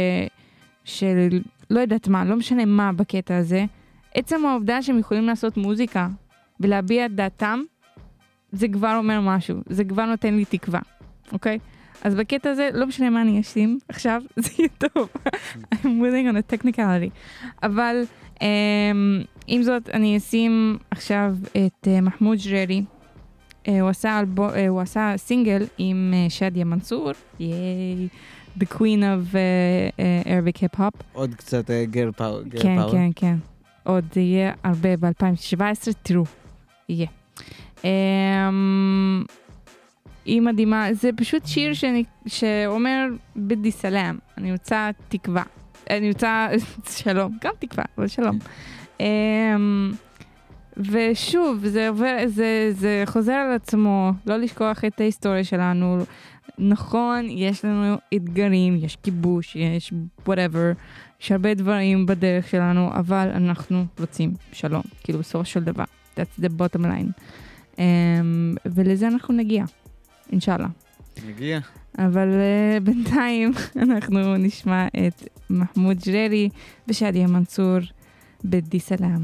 של לא יודעת מה, לא משנה מה בקטע הזה, עצם העובדה שהם יכולים לעשות מוזיקה ולהביע את דעתם, זה כבר אומר משהו, זה כבר נותן לי תקווה, אוקיי? אז בקטע הזה, לא משנה מה אני אשים עכשיו, זה יהיה טוב. I'm willing on a technicality. אבל um, עם זאת, אני אשים עכשיו את uh, מחמוד ג'ררי. Uh, הוא, עשה אלבו, uh, הוא עשה סינגל עם uh, שדיה מנסור, ייי, the queen of uh, uh, Arabic hip hop. עוד קצת גר פאוור. כן, כן, כן. עוד זה יהיה הרבה ב-אלפיים שבע עשרה, תראו, יהיה. Um, היא מדהימה, זה פשוט שיר שאני, שאומר בדי סלאם, אני רוצה תקווה, אני רוצה שלום, גם תקווה, אבל שלום. Um, ושוב, זה, עובר, זה, זה חוזר על עצמו, לא לשכוח את ההיסטוריה שלנו. נכון, יש לנו אתגרים, יש כיבוש, יש whatever, יש הרבה דברים בדרך שלנו, אבל אנחנו רוצים שלום, כאילו בסופו של דבר. That's the bottom line. Um, ולזה אנחנו נגיע, אינשאללה. מגיע. אבל uh, בינתיים אנחנו נשמע את מחמוד ג'ררי ושאדיה מנסור בדי סלאם.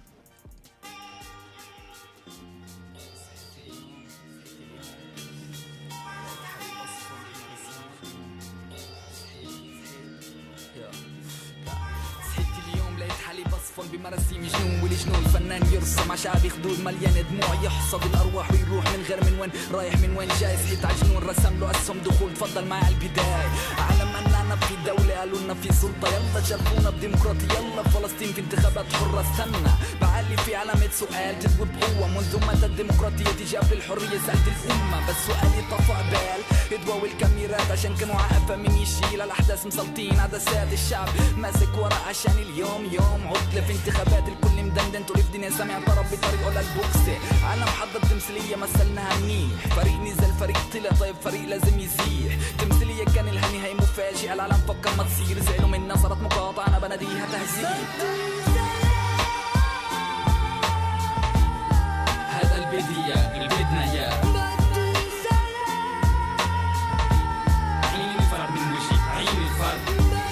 بمراسيم جنون والجنون فنان يرسم عشابي خدود مليان دموع يحصد الأرواح ويروح من غير من وين رايح من وين جاي صحيت عجنون رسم له أسهم دخول تفضل معي على البداية علم أننا في دولة قالوا لنا في سلطة يلا شرفونا بديمقراطية يلا فلسطين في انتخابات حرة استنى بعلي في علامة سؤال تدوي بقوة منذ متى الديمقراطية تجاب للحرية سألت الأمة بس سؤالي طفى بال يدوي الكاميرات عشان كانوا عقفة من يشيل الأحداث مسلطين عدسات الشعب ماسك ورا عشان اليوم يوم عطلة في انتخابات الكل مدندن طول الدنيا سامع طرب بطريقه للبوكسة عالم حضر تمثيلية مثلناها منيح فريق نزل فريق طلع طيب فريق لازم يزيح تمثيلية كان الهني هي مفاجئة العالم فكر ما تصير زعلوا منا صارت مقاطعة أنا بناديها تهزيق هذا البدية البدنا يا عين الفرد من وجهي عين الفرد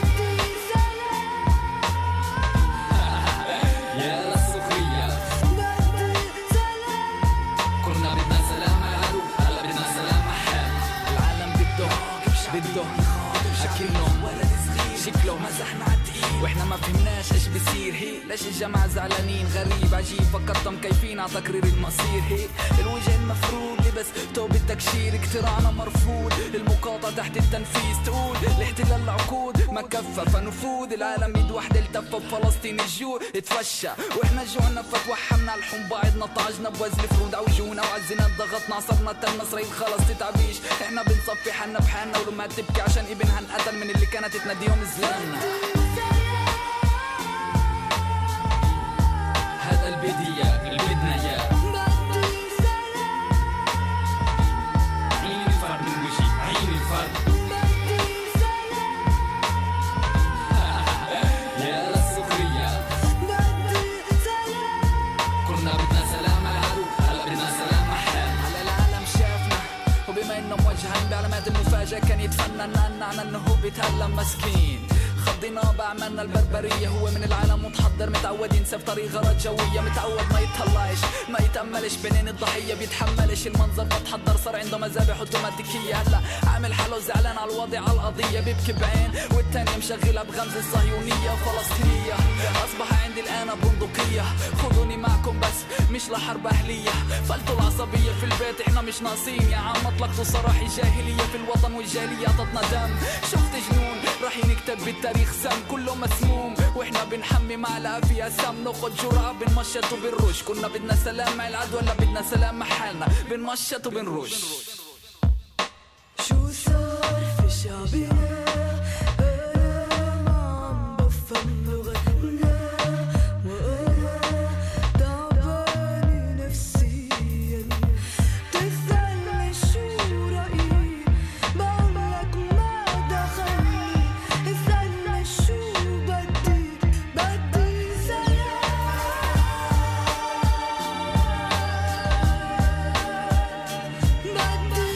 بده شكلهم ولد صغير شكله مزحنا عالتقيل واحنا ما فهمناش ايش بيصير هي ليش الجماعة زعلانين غريب عجيب فكرتهم كيفين على تقرير المصير هي الوجه المفروض لبس توب التكشير اقتراعنا مرفوض المقاطعة تحت التنفيذ تقول الاحتلال العقود ما كفى فنفوذ العالم بيد واحدة التفى بفلسطين الجوع اتفشى واحنا جوعنا فتوحمنا الحم بعضنا طعجنا بوزن فرود عوجونا وعزنا ضغطنا عصرنا تلنا صريد خلص تتعبيش احنا بنصفي حالنا بحالنا ولما تبكي عشان ابنها انقتل من اللي كانت تناديهم زلاننا هذا البدية البدنا يا عين الفرد من وجهي عين الفرد يا للسخرية كنا بدنا سلام على العدو هلا بدنا سلام أحلام على العالم شافنا وبما إنه موجهين بعلامات المفاجأة كان يتفنن عنا إنه هو بيتهلم مسكين خضينا بعملنا البربرية هو من العالم متحضر متعود ينسف طريق غرض جوية متعود ما يتطلعش ما يتأملش بينين الضحية بيتحملش المنظر متحضر صار عنده مذابح اوتوماتيكية هلا عامل حاله زعلان على الوضع على القضية بيبكي بعين والتانية مشغلة بغمز الصهيونية فلسطينية أصبح عندي الآن بندقية خذوني معكم بس مش لحرب أهلية فلتوا العصبية في البيت احنا مش ناقصين يا عم اطلقتوا صراحة جاهلية في الوطن والجالية عطتنا دم شفت جنون راح ينكتب بالتاريخ سم كله مسموم واحنا بنحمي معلقة فيها سم ناخد جرعة بنمشط وبنرش كنا بدنا سلام مع العدو ولا بدنا سلام مع حالنا بنمشط وبنرش شو صار في شعبنا أنا ما عم بفهم لغتنا وأنا تعبانة نفسيا تسألني شو رأيي بقولك ما دخلني اسألني شو بدي بدي سلام بدي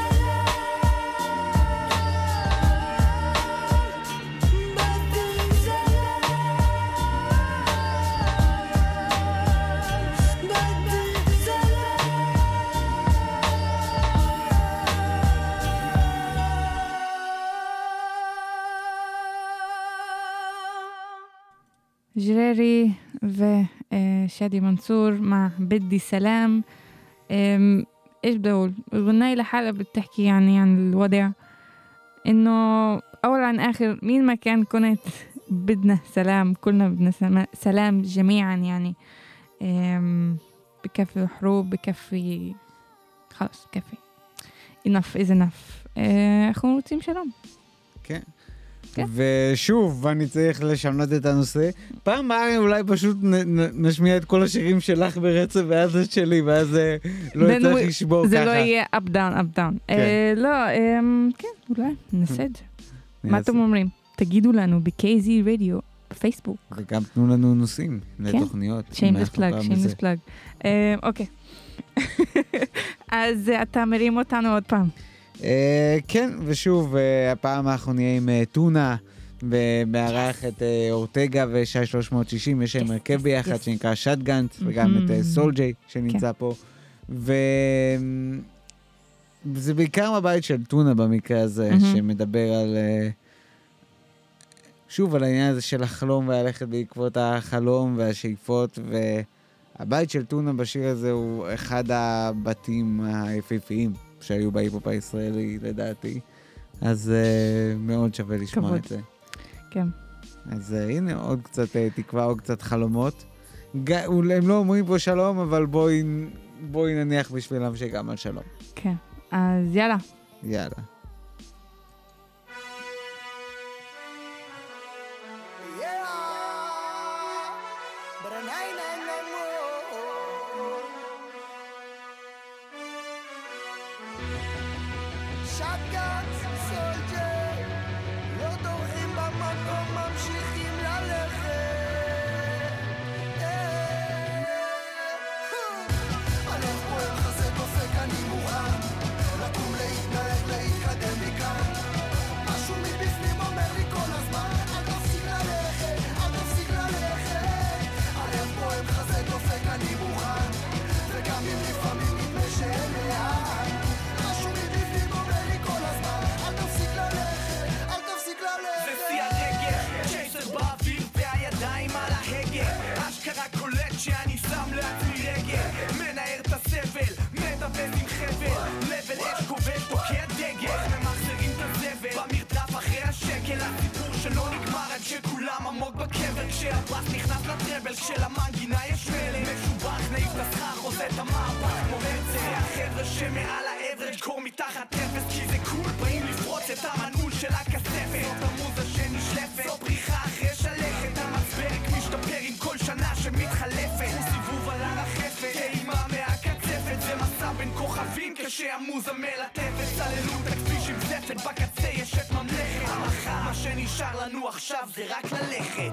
جريري وشادي منصور مع بدي سلام. أم، ايش بدي اقول؟ الغناية لحالها بتحكي يعني عن الوضع، انه اول عن اخر مين ما كان كنت بدنا سلام، كلنا بدنا سلام, سلام جميعا يعني. أم، بكفي حروب، بكفي خلاص بكفي enough is enough. אנחנו רוצים שלום. כן. ושוב, אני צריך לשנות את הנושא. פעם הבאה אולי פשוט נשמיע את כל השירים שלך ברצף, ואז את שלי, ואז לא יצטרך לשבור ככה. זה לא יהיה up down, up down. לא, כן, אולי נעשה את זה. מה אתם אומרים? תגידו לנו ב-קייזי רדיו, בפייסבוק. וגם תנו לנו נושאים לתוכניות. שיימלס פלאג, שיימלס פלאג. אוקיי. אז אתה מרים אותנו עוד פעם. כן, ושוב, הפעם אנחנו נהיה עם טונה, ומארח את אורטגה ושי שלוש מאות שישים, יש להם הרכב ביחד שנקרא שטגאנט, וגם את סולג'יי שנמצא פה. וזה בעיקר הבית של טונה במקרה הזה, שמדבר על... שוב, על העניין הזה של החלום והלכת בעקבות החלום והשאיפות, והבית של טונה בשיר הזה הוא אחד הבתים היפהפיים שהיו בהיפ-הופ הישראלי, לדעתי. אז uh, מאוד שווה לשמוע כבוד. את זה. כן. אז uh, הנה, עוד קצת uh, תקווה, עוד קצת חלומות. ג... הם לא אומרים פה שלום, אבל בואי, בואי נניח בשבילם שגם על שלום. כן. אז יאללה. יאללה. כשהבאס נכנס לטרבל, כשלמנגינה יש מלך משובח, נעיף את הסחר, עושה את המהפך כמו הרצל. זה החבר'ה שמעל האברג' קור מתחת אפס, כי זה קול, באים לפרוץ את המנעול של הכספת. זאת המוזה שנשלפת, זו פריחה אחרי שלכת. המצברק משתפר עם כל שנה שמתחלפת. הוא סיבוב על הרחפת, טעימה מהקצפת. זה מסע בין כוכבים כשהמוזה מלטפת. צללו את הכביש עם זפת, בקצה יש את ממלכת. המחר, מה שנשאר לנו עכשיו זה רק ללכת.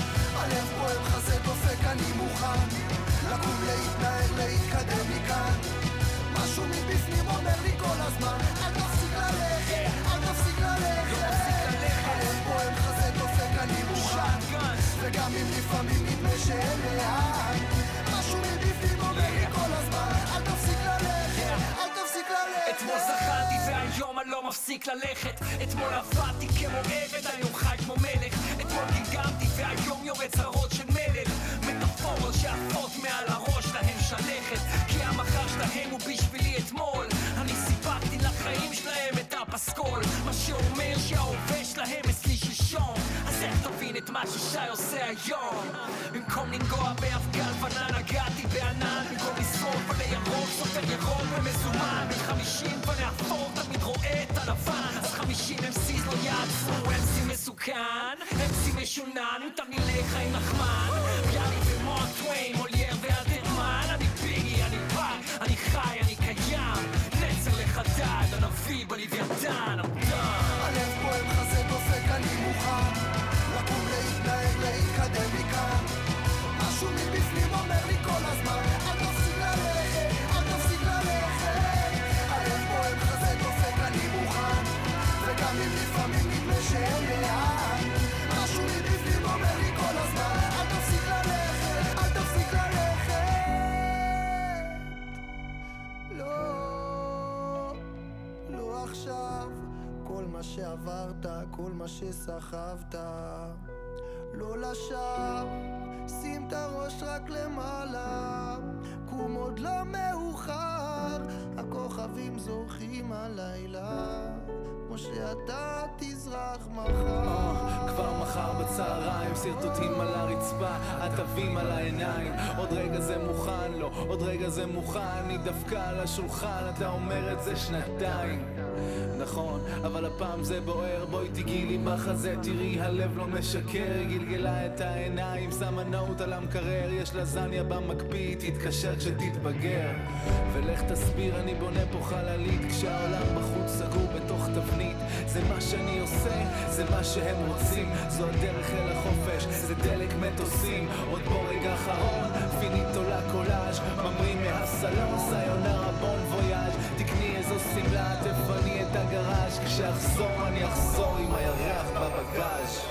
הלב פועם חזה דופק, אני מוכן לקום, להתנהל, להתקדם מכאן. משהו מבפנים אומר לי כל הזמן, אל תפסיק ללכת, אל תפסיק ללכת. הלב פועם חזה דופק, אני מוכן, וגם אם לפעמים נדמה שאין לאן. משהו מבפנים אומר לי כל הזמן, אל תפסיק ללכת, אל תפסיק ללכת. אתמול זכרתי והיום אני לא מפסיק ללכת. אתמול עבדתי כמו עבד, היום חי כמו מלך. אתמול גיגמתי והיום יורד צרות של מלל. מטאפורות שעפות מעל הראש להם שלכת, כי המחר שלהם הוא בשבילי אתמול. אני סיפקתי לחיים שלהם את הפסקול, מה שאומר שההווה שלהם אצלי שלשום. אז איך תבין את מה ששי עושה היום? במקום לנגוע באבגל לבנה נגעתי בענן. במקום לשרוף על הירוק סופר ירוק ומזומן. בין חמישים פני אפור תמיד רואה את הלבן. אז חמישים אמסיס לא יעצרו, אמסי מסוכן, אמסי משונן, אם תמיד לחיים נחמן. ביאלי ומורק טוויין, מולייר ואלתרמן. אני ביגי, אני פאק, אני חי, אני קיים. נצר לחדד, הנביא בלוויתן, המדם. הלב פועם חזה דופק, אני מוכן לקום, להתנהל, להתקדם מכאן. משהו מבפנים אומר לי כל הזמן, אל תפסיק ללכת, אל תפסיק ללכת. הלב פועם חזה דופק, אני מוכן, וגם אם לפעמים נדמה שאין לאן. משהו מבפנים אומר לי כל הזמן, אל תפסיק ללכת, אל תפסיק ללכת. לא, לא עכשיו. כל מה שעברת, כל מה שסחבת, לא לשווא, שים את הראש רק למעלה. קום עוד לא מאוחר, הכוכבים זורחים הלילה, כמו שאתה תזרח מחר. כבר מחר בצהריים, סרטוטים על הרצפה, עטבים על העיניים. עוד רגע זה מוכן, לא, עוד רגע זה מוכן. אני דווקא על השולחן, אתה אומר את זה שנתיים. נכון, אבל הפעם זה בוער, בואי תגיעי לי בחזה, תראי הלב לא משקר. גלגלה את העיניים, שמה נאות על המקרר, יש לזניה במקפיא, תתקשר כשתתבגר. ולך תסביר, אני בונה פה חללית, כשהעולם בחוץ סגור בתוך תבנית. זה מה שאני עושה, זה מה שהם רוצים, זו הדרך אל החופש, זה דלק מטוסים. עוד בו רגע אחרון, פיניטו לקולאז', ממרים מהסלון, סיונרה בון וויאז'. תקני איזו סמלה, תפני את כשאחזור אני אחזור עם הירח בבגאז'.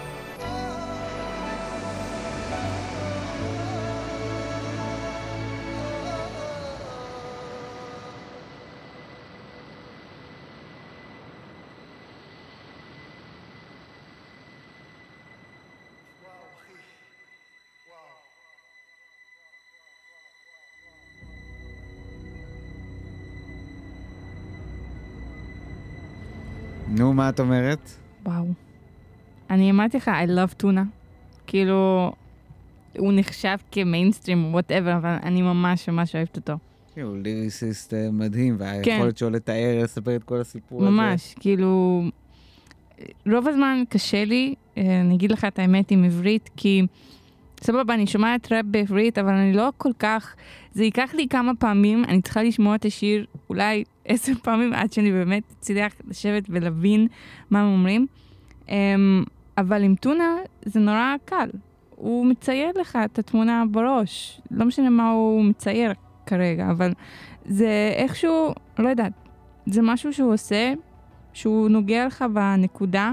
נו, מה את אומרת? וואו. אני אמרתי לך, I love tuna. כאילו, הוא נחשב כמיינסטרים, whatever, אבל אני ממש ממש אוהבת אותו. הוא ליריסיסט מדהים, והיכולת שלו לתאר, לספר את כל הסיפור הזה. ממש, כאילו, רוב הזמן קשה לי, אני אגיד לך את האמת עם עברית, כי סבבה, אני שומעת ראפ בעברית, אבל אני לא כל כך, זה ייקח לי כמה פעמים, אני צריכה לשמוע את השיר אולי עשר פעמים, עד שאני באמת אצליח לשבת ולהבין מה הם אומרים. אבל עם טונה זה נורא קל. הוא מצייר לך את התמונה בראש. לא משנה מה הוא מצייר כרגע, אבל זה איכשהו, לא יודעת, זה משהו שהוא עושה, שהוא נוגע לך בנקודה,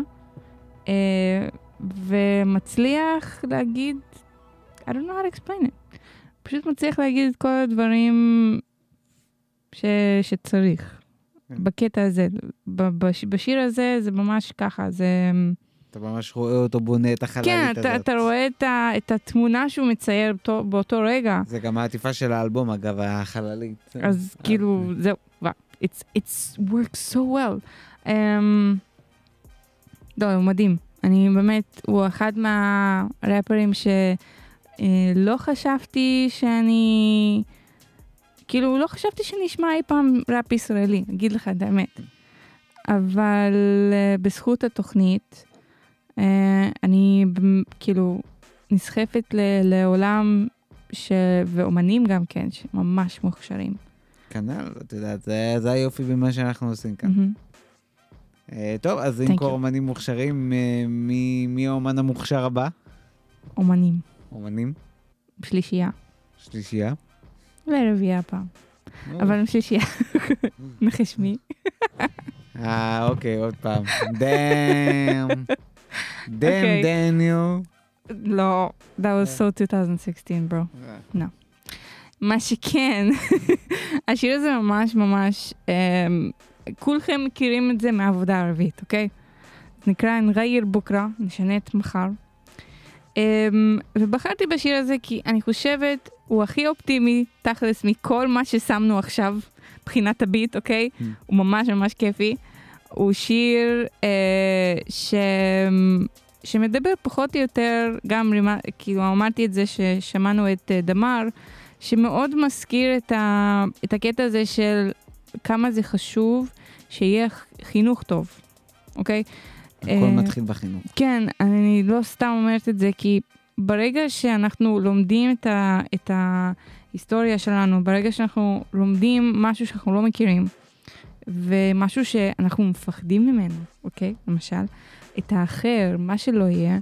ומצליח להגיד, I don't know how to explain it. פשוט מצליח להגיד את כל הדברים ש... שצריך. בקטע הזה. בש... בשיר הזה זה ממש ככה. זה... אתה ממש רואה אותו בונה את החללית כן, הזאת. כן, אתה, אתה רואה את, ה... את התמונה שהוא מצייר באותו, באותו רגע. זה גם העטיפה של האלבום, אגב, החללית. אז כאילו, זהו. It's, it's works so well. Um, לא, הוא מדהים. אני באמת, הוא אחד מהראפרים ש... לא חשבתי שאני, כאילו לא חשבתי שאני אשמע אי פעם ראפ ישראלי, אגיד לך את האמת. אבל בזכות התוכנית, אני כאילו נסחפת לעולם ואומנים גם כן, שממש מוכשרים. כנ"ל, אתה יודע, זה היופי במה שאנחנו עושים כאן. טוב, אז אם כבר אומנים מוכשרים, מי האומן המוכשר הבא? אומנים. אומנים? שלישייה. שלישייה? אולי רביעייה פעם. אבל שלישייה. נחש מי. אה, אוקיי, עוד פעם. דאם. דאם דניו. לא, that was so twenty sixteen, bro. No. מה שכן, השיר הזה ממש ממש, כולכם מכירים את זה מעבודה ערבית, אוקיי? זה נקרא נغير בוקרה, נשנה את מחר. Um, ובחרתי בשיר הזה כי אני חושבת הוא הכי אופטימי תכלס מכל מה ששמנו עכשיו מבחינת הביט, אוקיי? Mm. הוא ממש ממש כיפי. הוא שיר uh, ש... שמדבר פחות או יותר, גם כאילו אמרתי את זה ששמענו את uh, דמר, שמאוד מזכיר את, ה... את הקטע הזה של כמה זה חשוב שיהיה חינוך טוב, אוקיי? הכל מתחיל בחינוך. כן, אני לא סתם אומרת את זה, כי ברגע שאנחנו לומדים את, ה, את ההיסטוריה שלנו, ברגע שאנחנו לומדים משהו שאנחנו לא מכירים, ומשהו שאנחנו מפחדים ממנו, אוקיי? למשל, את האחר, מה שלא יהיה,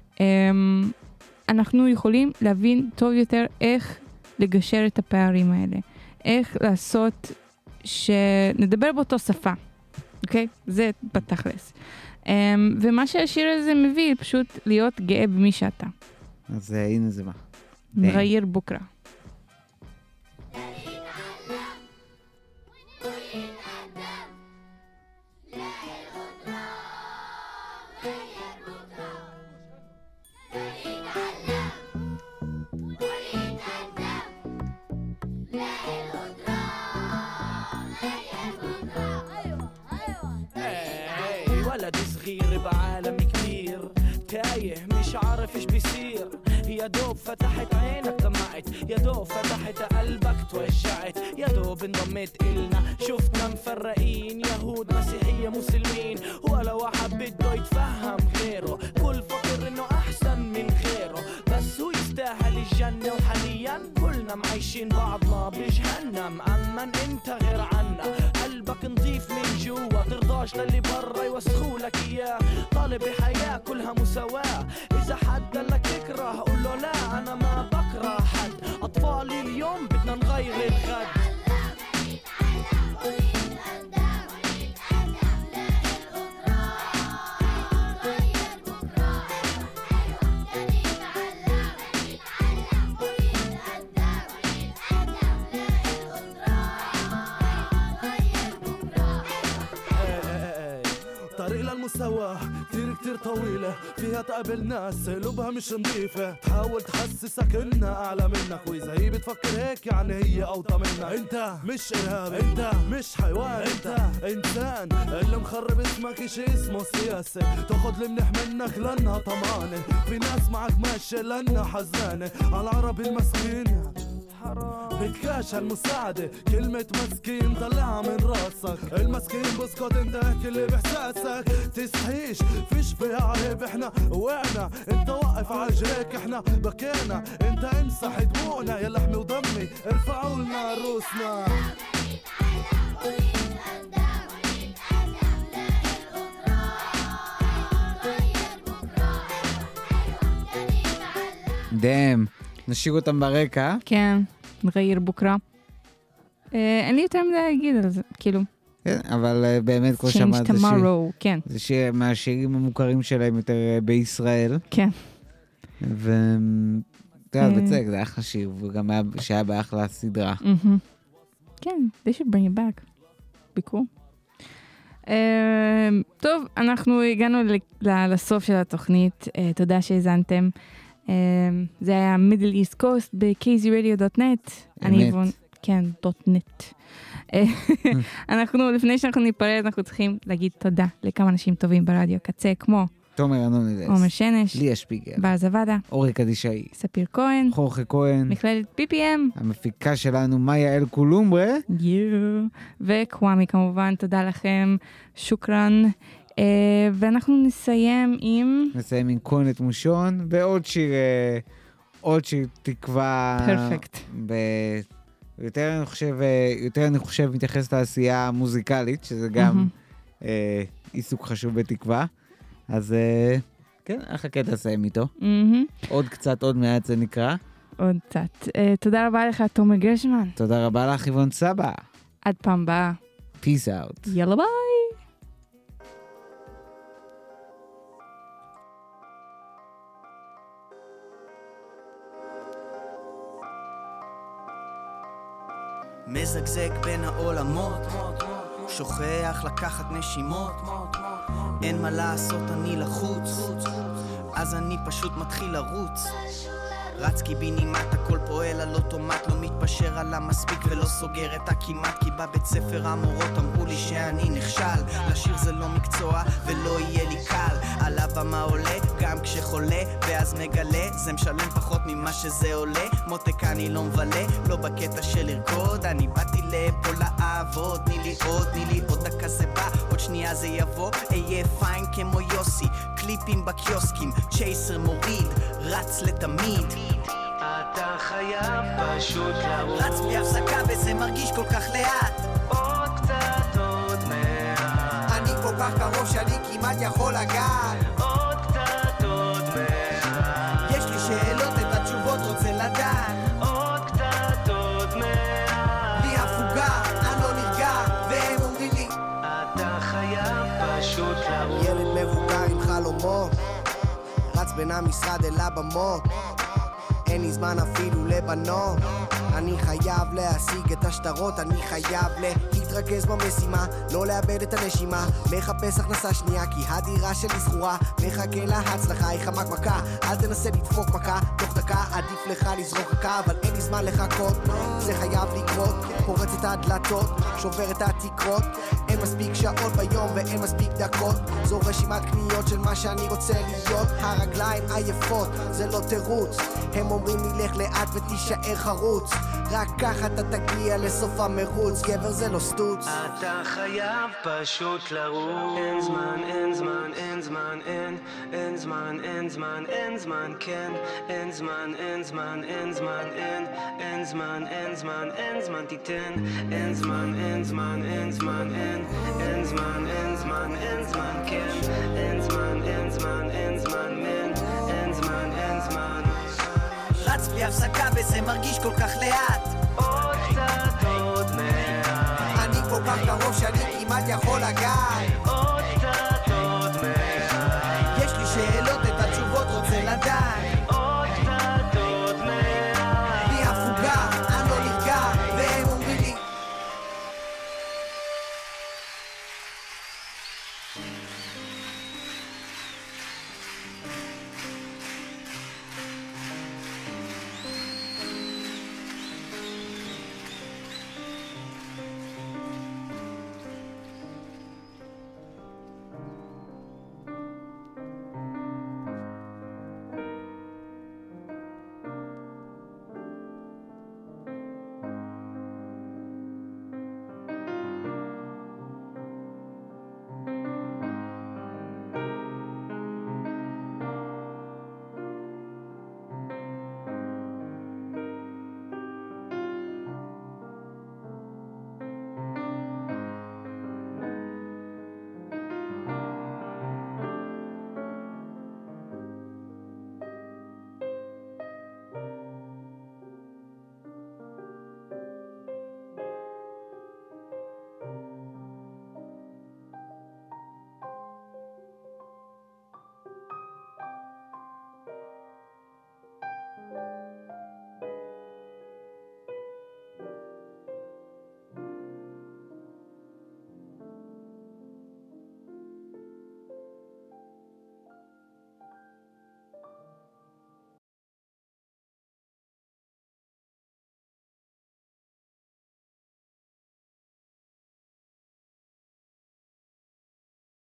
אנחנו יכולים להבין טוב יותר איך לגשר את הפערים האלה, איך לעשות שנדבר באותו שפה, אוקיי? זה בתכלס. Um, ומה שהשיר הזה מביא, פשוט להיות גאה במי שאתה. אז הנה זה מה. נغير בוקרה. صغير بعالم كبير تايه مش عارف ايش بيصير يا دوب فتحت عينك دمعت يا دوب فتحت قلبك توجعت يا دوب انضميت إلنا شفتنا مفرقين يهود مسيحية مسلمين ولا واحد بده يتفهم غيره كل فكر انه احسن من غيره بس هو يستاهل الجنة وحاليا كلنا معيشين بعضنا بجهنم اما انت غير عنا قلبك نضيف من جوا ترضاش للي برا يوسخولك اياه طالب الحياة كلها مساواة اذا حد قالك تكره قول له لا انا ما بكره حد اطفالي اليوم بدنا نغير الغد المساواة كتير كتير طويلة، فيها تقابل ناس قلوبها مش نظيفة، تحاول تحسسك انها اعلى منك، واذا هي بتفكر هيك يعني هي اوطى منك. انت مش ارهابي، انت مش حيوان، انت انسان. اللي مخرب اسمك اشي اسمه سياسة، تاخد المنح منك لانها طمانة، في ناس معك ماشية لانها حزانة. على العربي المسكين بتكاش هالمساعدة، كلمة مسكين طلعها من راسك. المسكين بسكت انت احكي اللي بحساسك، تستحيش فيش فيها عيب. احنا وقعنا انت واقف عجريك، احنا بكينا انت امسح دموعنا. يا لحمي ودمي ارفعوا لنا روسنا. דאם, נשאיר אותם ברקע. כן, נغير בוקרה. אין לי יותר מדי להגיד על זה, כאילו. כן, אבל באמת כמו שמעת, זה שיר מהשירים המוכרים שלהם יותר בישראל. כן. ואתה יודע, בצדק, זה אחלה שיר, וגם שהיה באחלה סדרה. כן, they should bring it back. be cool. טוב, אנחנו הגענו לסוף של התוכנית. תודה שהזנתם. זה היה מידל איסט קוסט ב-קייזי רדיו דוט נט. אמת. כן, דוט נט. אנחנו, לפני שאנחנו ניפרד, אנחנו צריכים להגיד תודה לכמה אנשים טובים ברדיו קצה, כמו תומר אנונידס, עומר שנש, ליה שפיגל, בר זוודה, אורי קדישאי, ספיר כהן, חורכה כהן, מכללת פי פי אם, המפיקה שלנו מאיה אל קולומברה, וקוואמי כמובן, תודה לכם, שוקרן. Uh, ואנחנו נסיים עם... נסיים עם כהנת מושון, ועוד שיר, uh, עוד שיר תקווה... פרפקט. ב... יותר אני חושב, יותר אני חושב מתייחס לעשייה מוזיקלית, שזה גם mm-hmm. uh, עיסוק חשוב בתקווה. אז uh, כן, אחר כך תסיים איתו. Mm-hmm. עוד קצת, עוד מעט זה נקרא. עוד קצת. Uh, תודה רבה לך, תומר גרשמן. תודה רבה לך, איבון סבא. עד פעם באה. Peace out. יאללה ביי. מזגזג בין העולמות, שוכח לקחת נשימות, אין מה לעשות אני לחוץ, אז אני פשוט מתחיל לרוץ, רץ כי בנימת הכל פועל על אוטומט, לא מתפשר על המספיק ולא סוגר את הכמעט, כי בבית ספר המורות אמרו לי שאני נכשל, לשיר זה לא מקצוע ולא יהיה לי קל, על הבמה עולה גם כשחולה ואז מגלה, זה משלם פחות ממה שזה עולה, מותק אני לא מבלה, לא בקטע של לרקוד, אני באתי לפה לעבוד, תני לי עוד, תני לי עוד דקה זה בא, עוד שנייה זה יבוא, אהיה פיין כמו יוסי, קליפים בקיוסקים, צ'ייסר מוריד, רץ לתמיד, אתה חייב פשוט לרוץ, רץ בלי הפסקה וזה מרגיש כל כך לאט, עוד קצת עוד מעט, אני כל כך קרוב שאני כמעט יכול לגעת, עוד קצת עוד מעט, יש לי שאלות את התשובות רוצה לדעת, עוד קצת עוד מעט, בלי הפוגה אני לא נרגע והם אומרים לי אתה חייב פשוט לרוץ, ילד מבוגר עם חלומות, רץ בין המשרד אל הבמות, אין לי זמן אפילו לבנות, אני חייב להשיג את השטרות, אני חייב להתרכז במשימה, לא לאבד את הנשימה, מחפש הכנסה שנייה כי הדירה שלי סחורה, מחכה להצלחה, היא חמק מכה, אל תנסה לדפוק מכה, תוך דקה עדיף לך לזרוק הקה, אבל אין לי זמן לחכות, זה חייב לקרות, פורץ את הדלתות, שובר את התקרות, אין מספיק שעות ביום ואין מספיק דקות, זו רשימת קניות של מה שאני רוצה להיות, הרגליים עייפות, זה לא תירוץ, הם אומרים לי לך לאט ותישאר חרוץ, רק ככה אתה תגיע לסוף המרוץ, גבר זה לא סטוץ, אתה חייב פשוט לרוץ, אין זמן, אין זמן, אין זמן, אין, אין זמן, אין זמן, אין זמן, כן, אין זמן, אין זמן, אין זמן, אין, אין זמן, אין זמן, אין זמן, תיתן, אין זמן, אין זמן, אין זמן, אין, אין זמן, אין זמן, אין זמן, כן, אין זמן, אין זמן, אין זמן, אין, אין זמן, אין זמן, רץ בלי הפסקה וזה מרגיש כל כך לאט, עוד קצת עוד מעט, אני כל כך קרוב שאני כמעט יכול לגעת,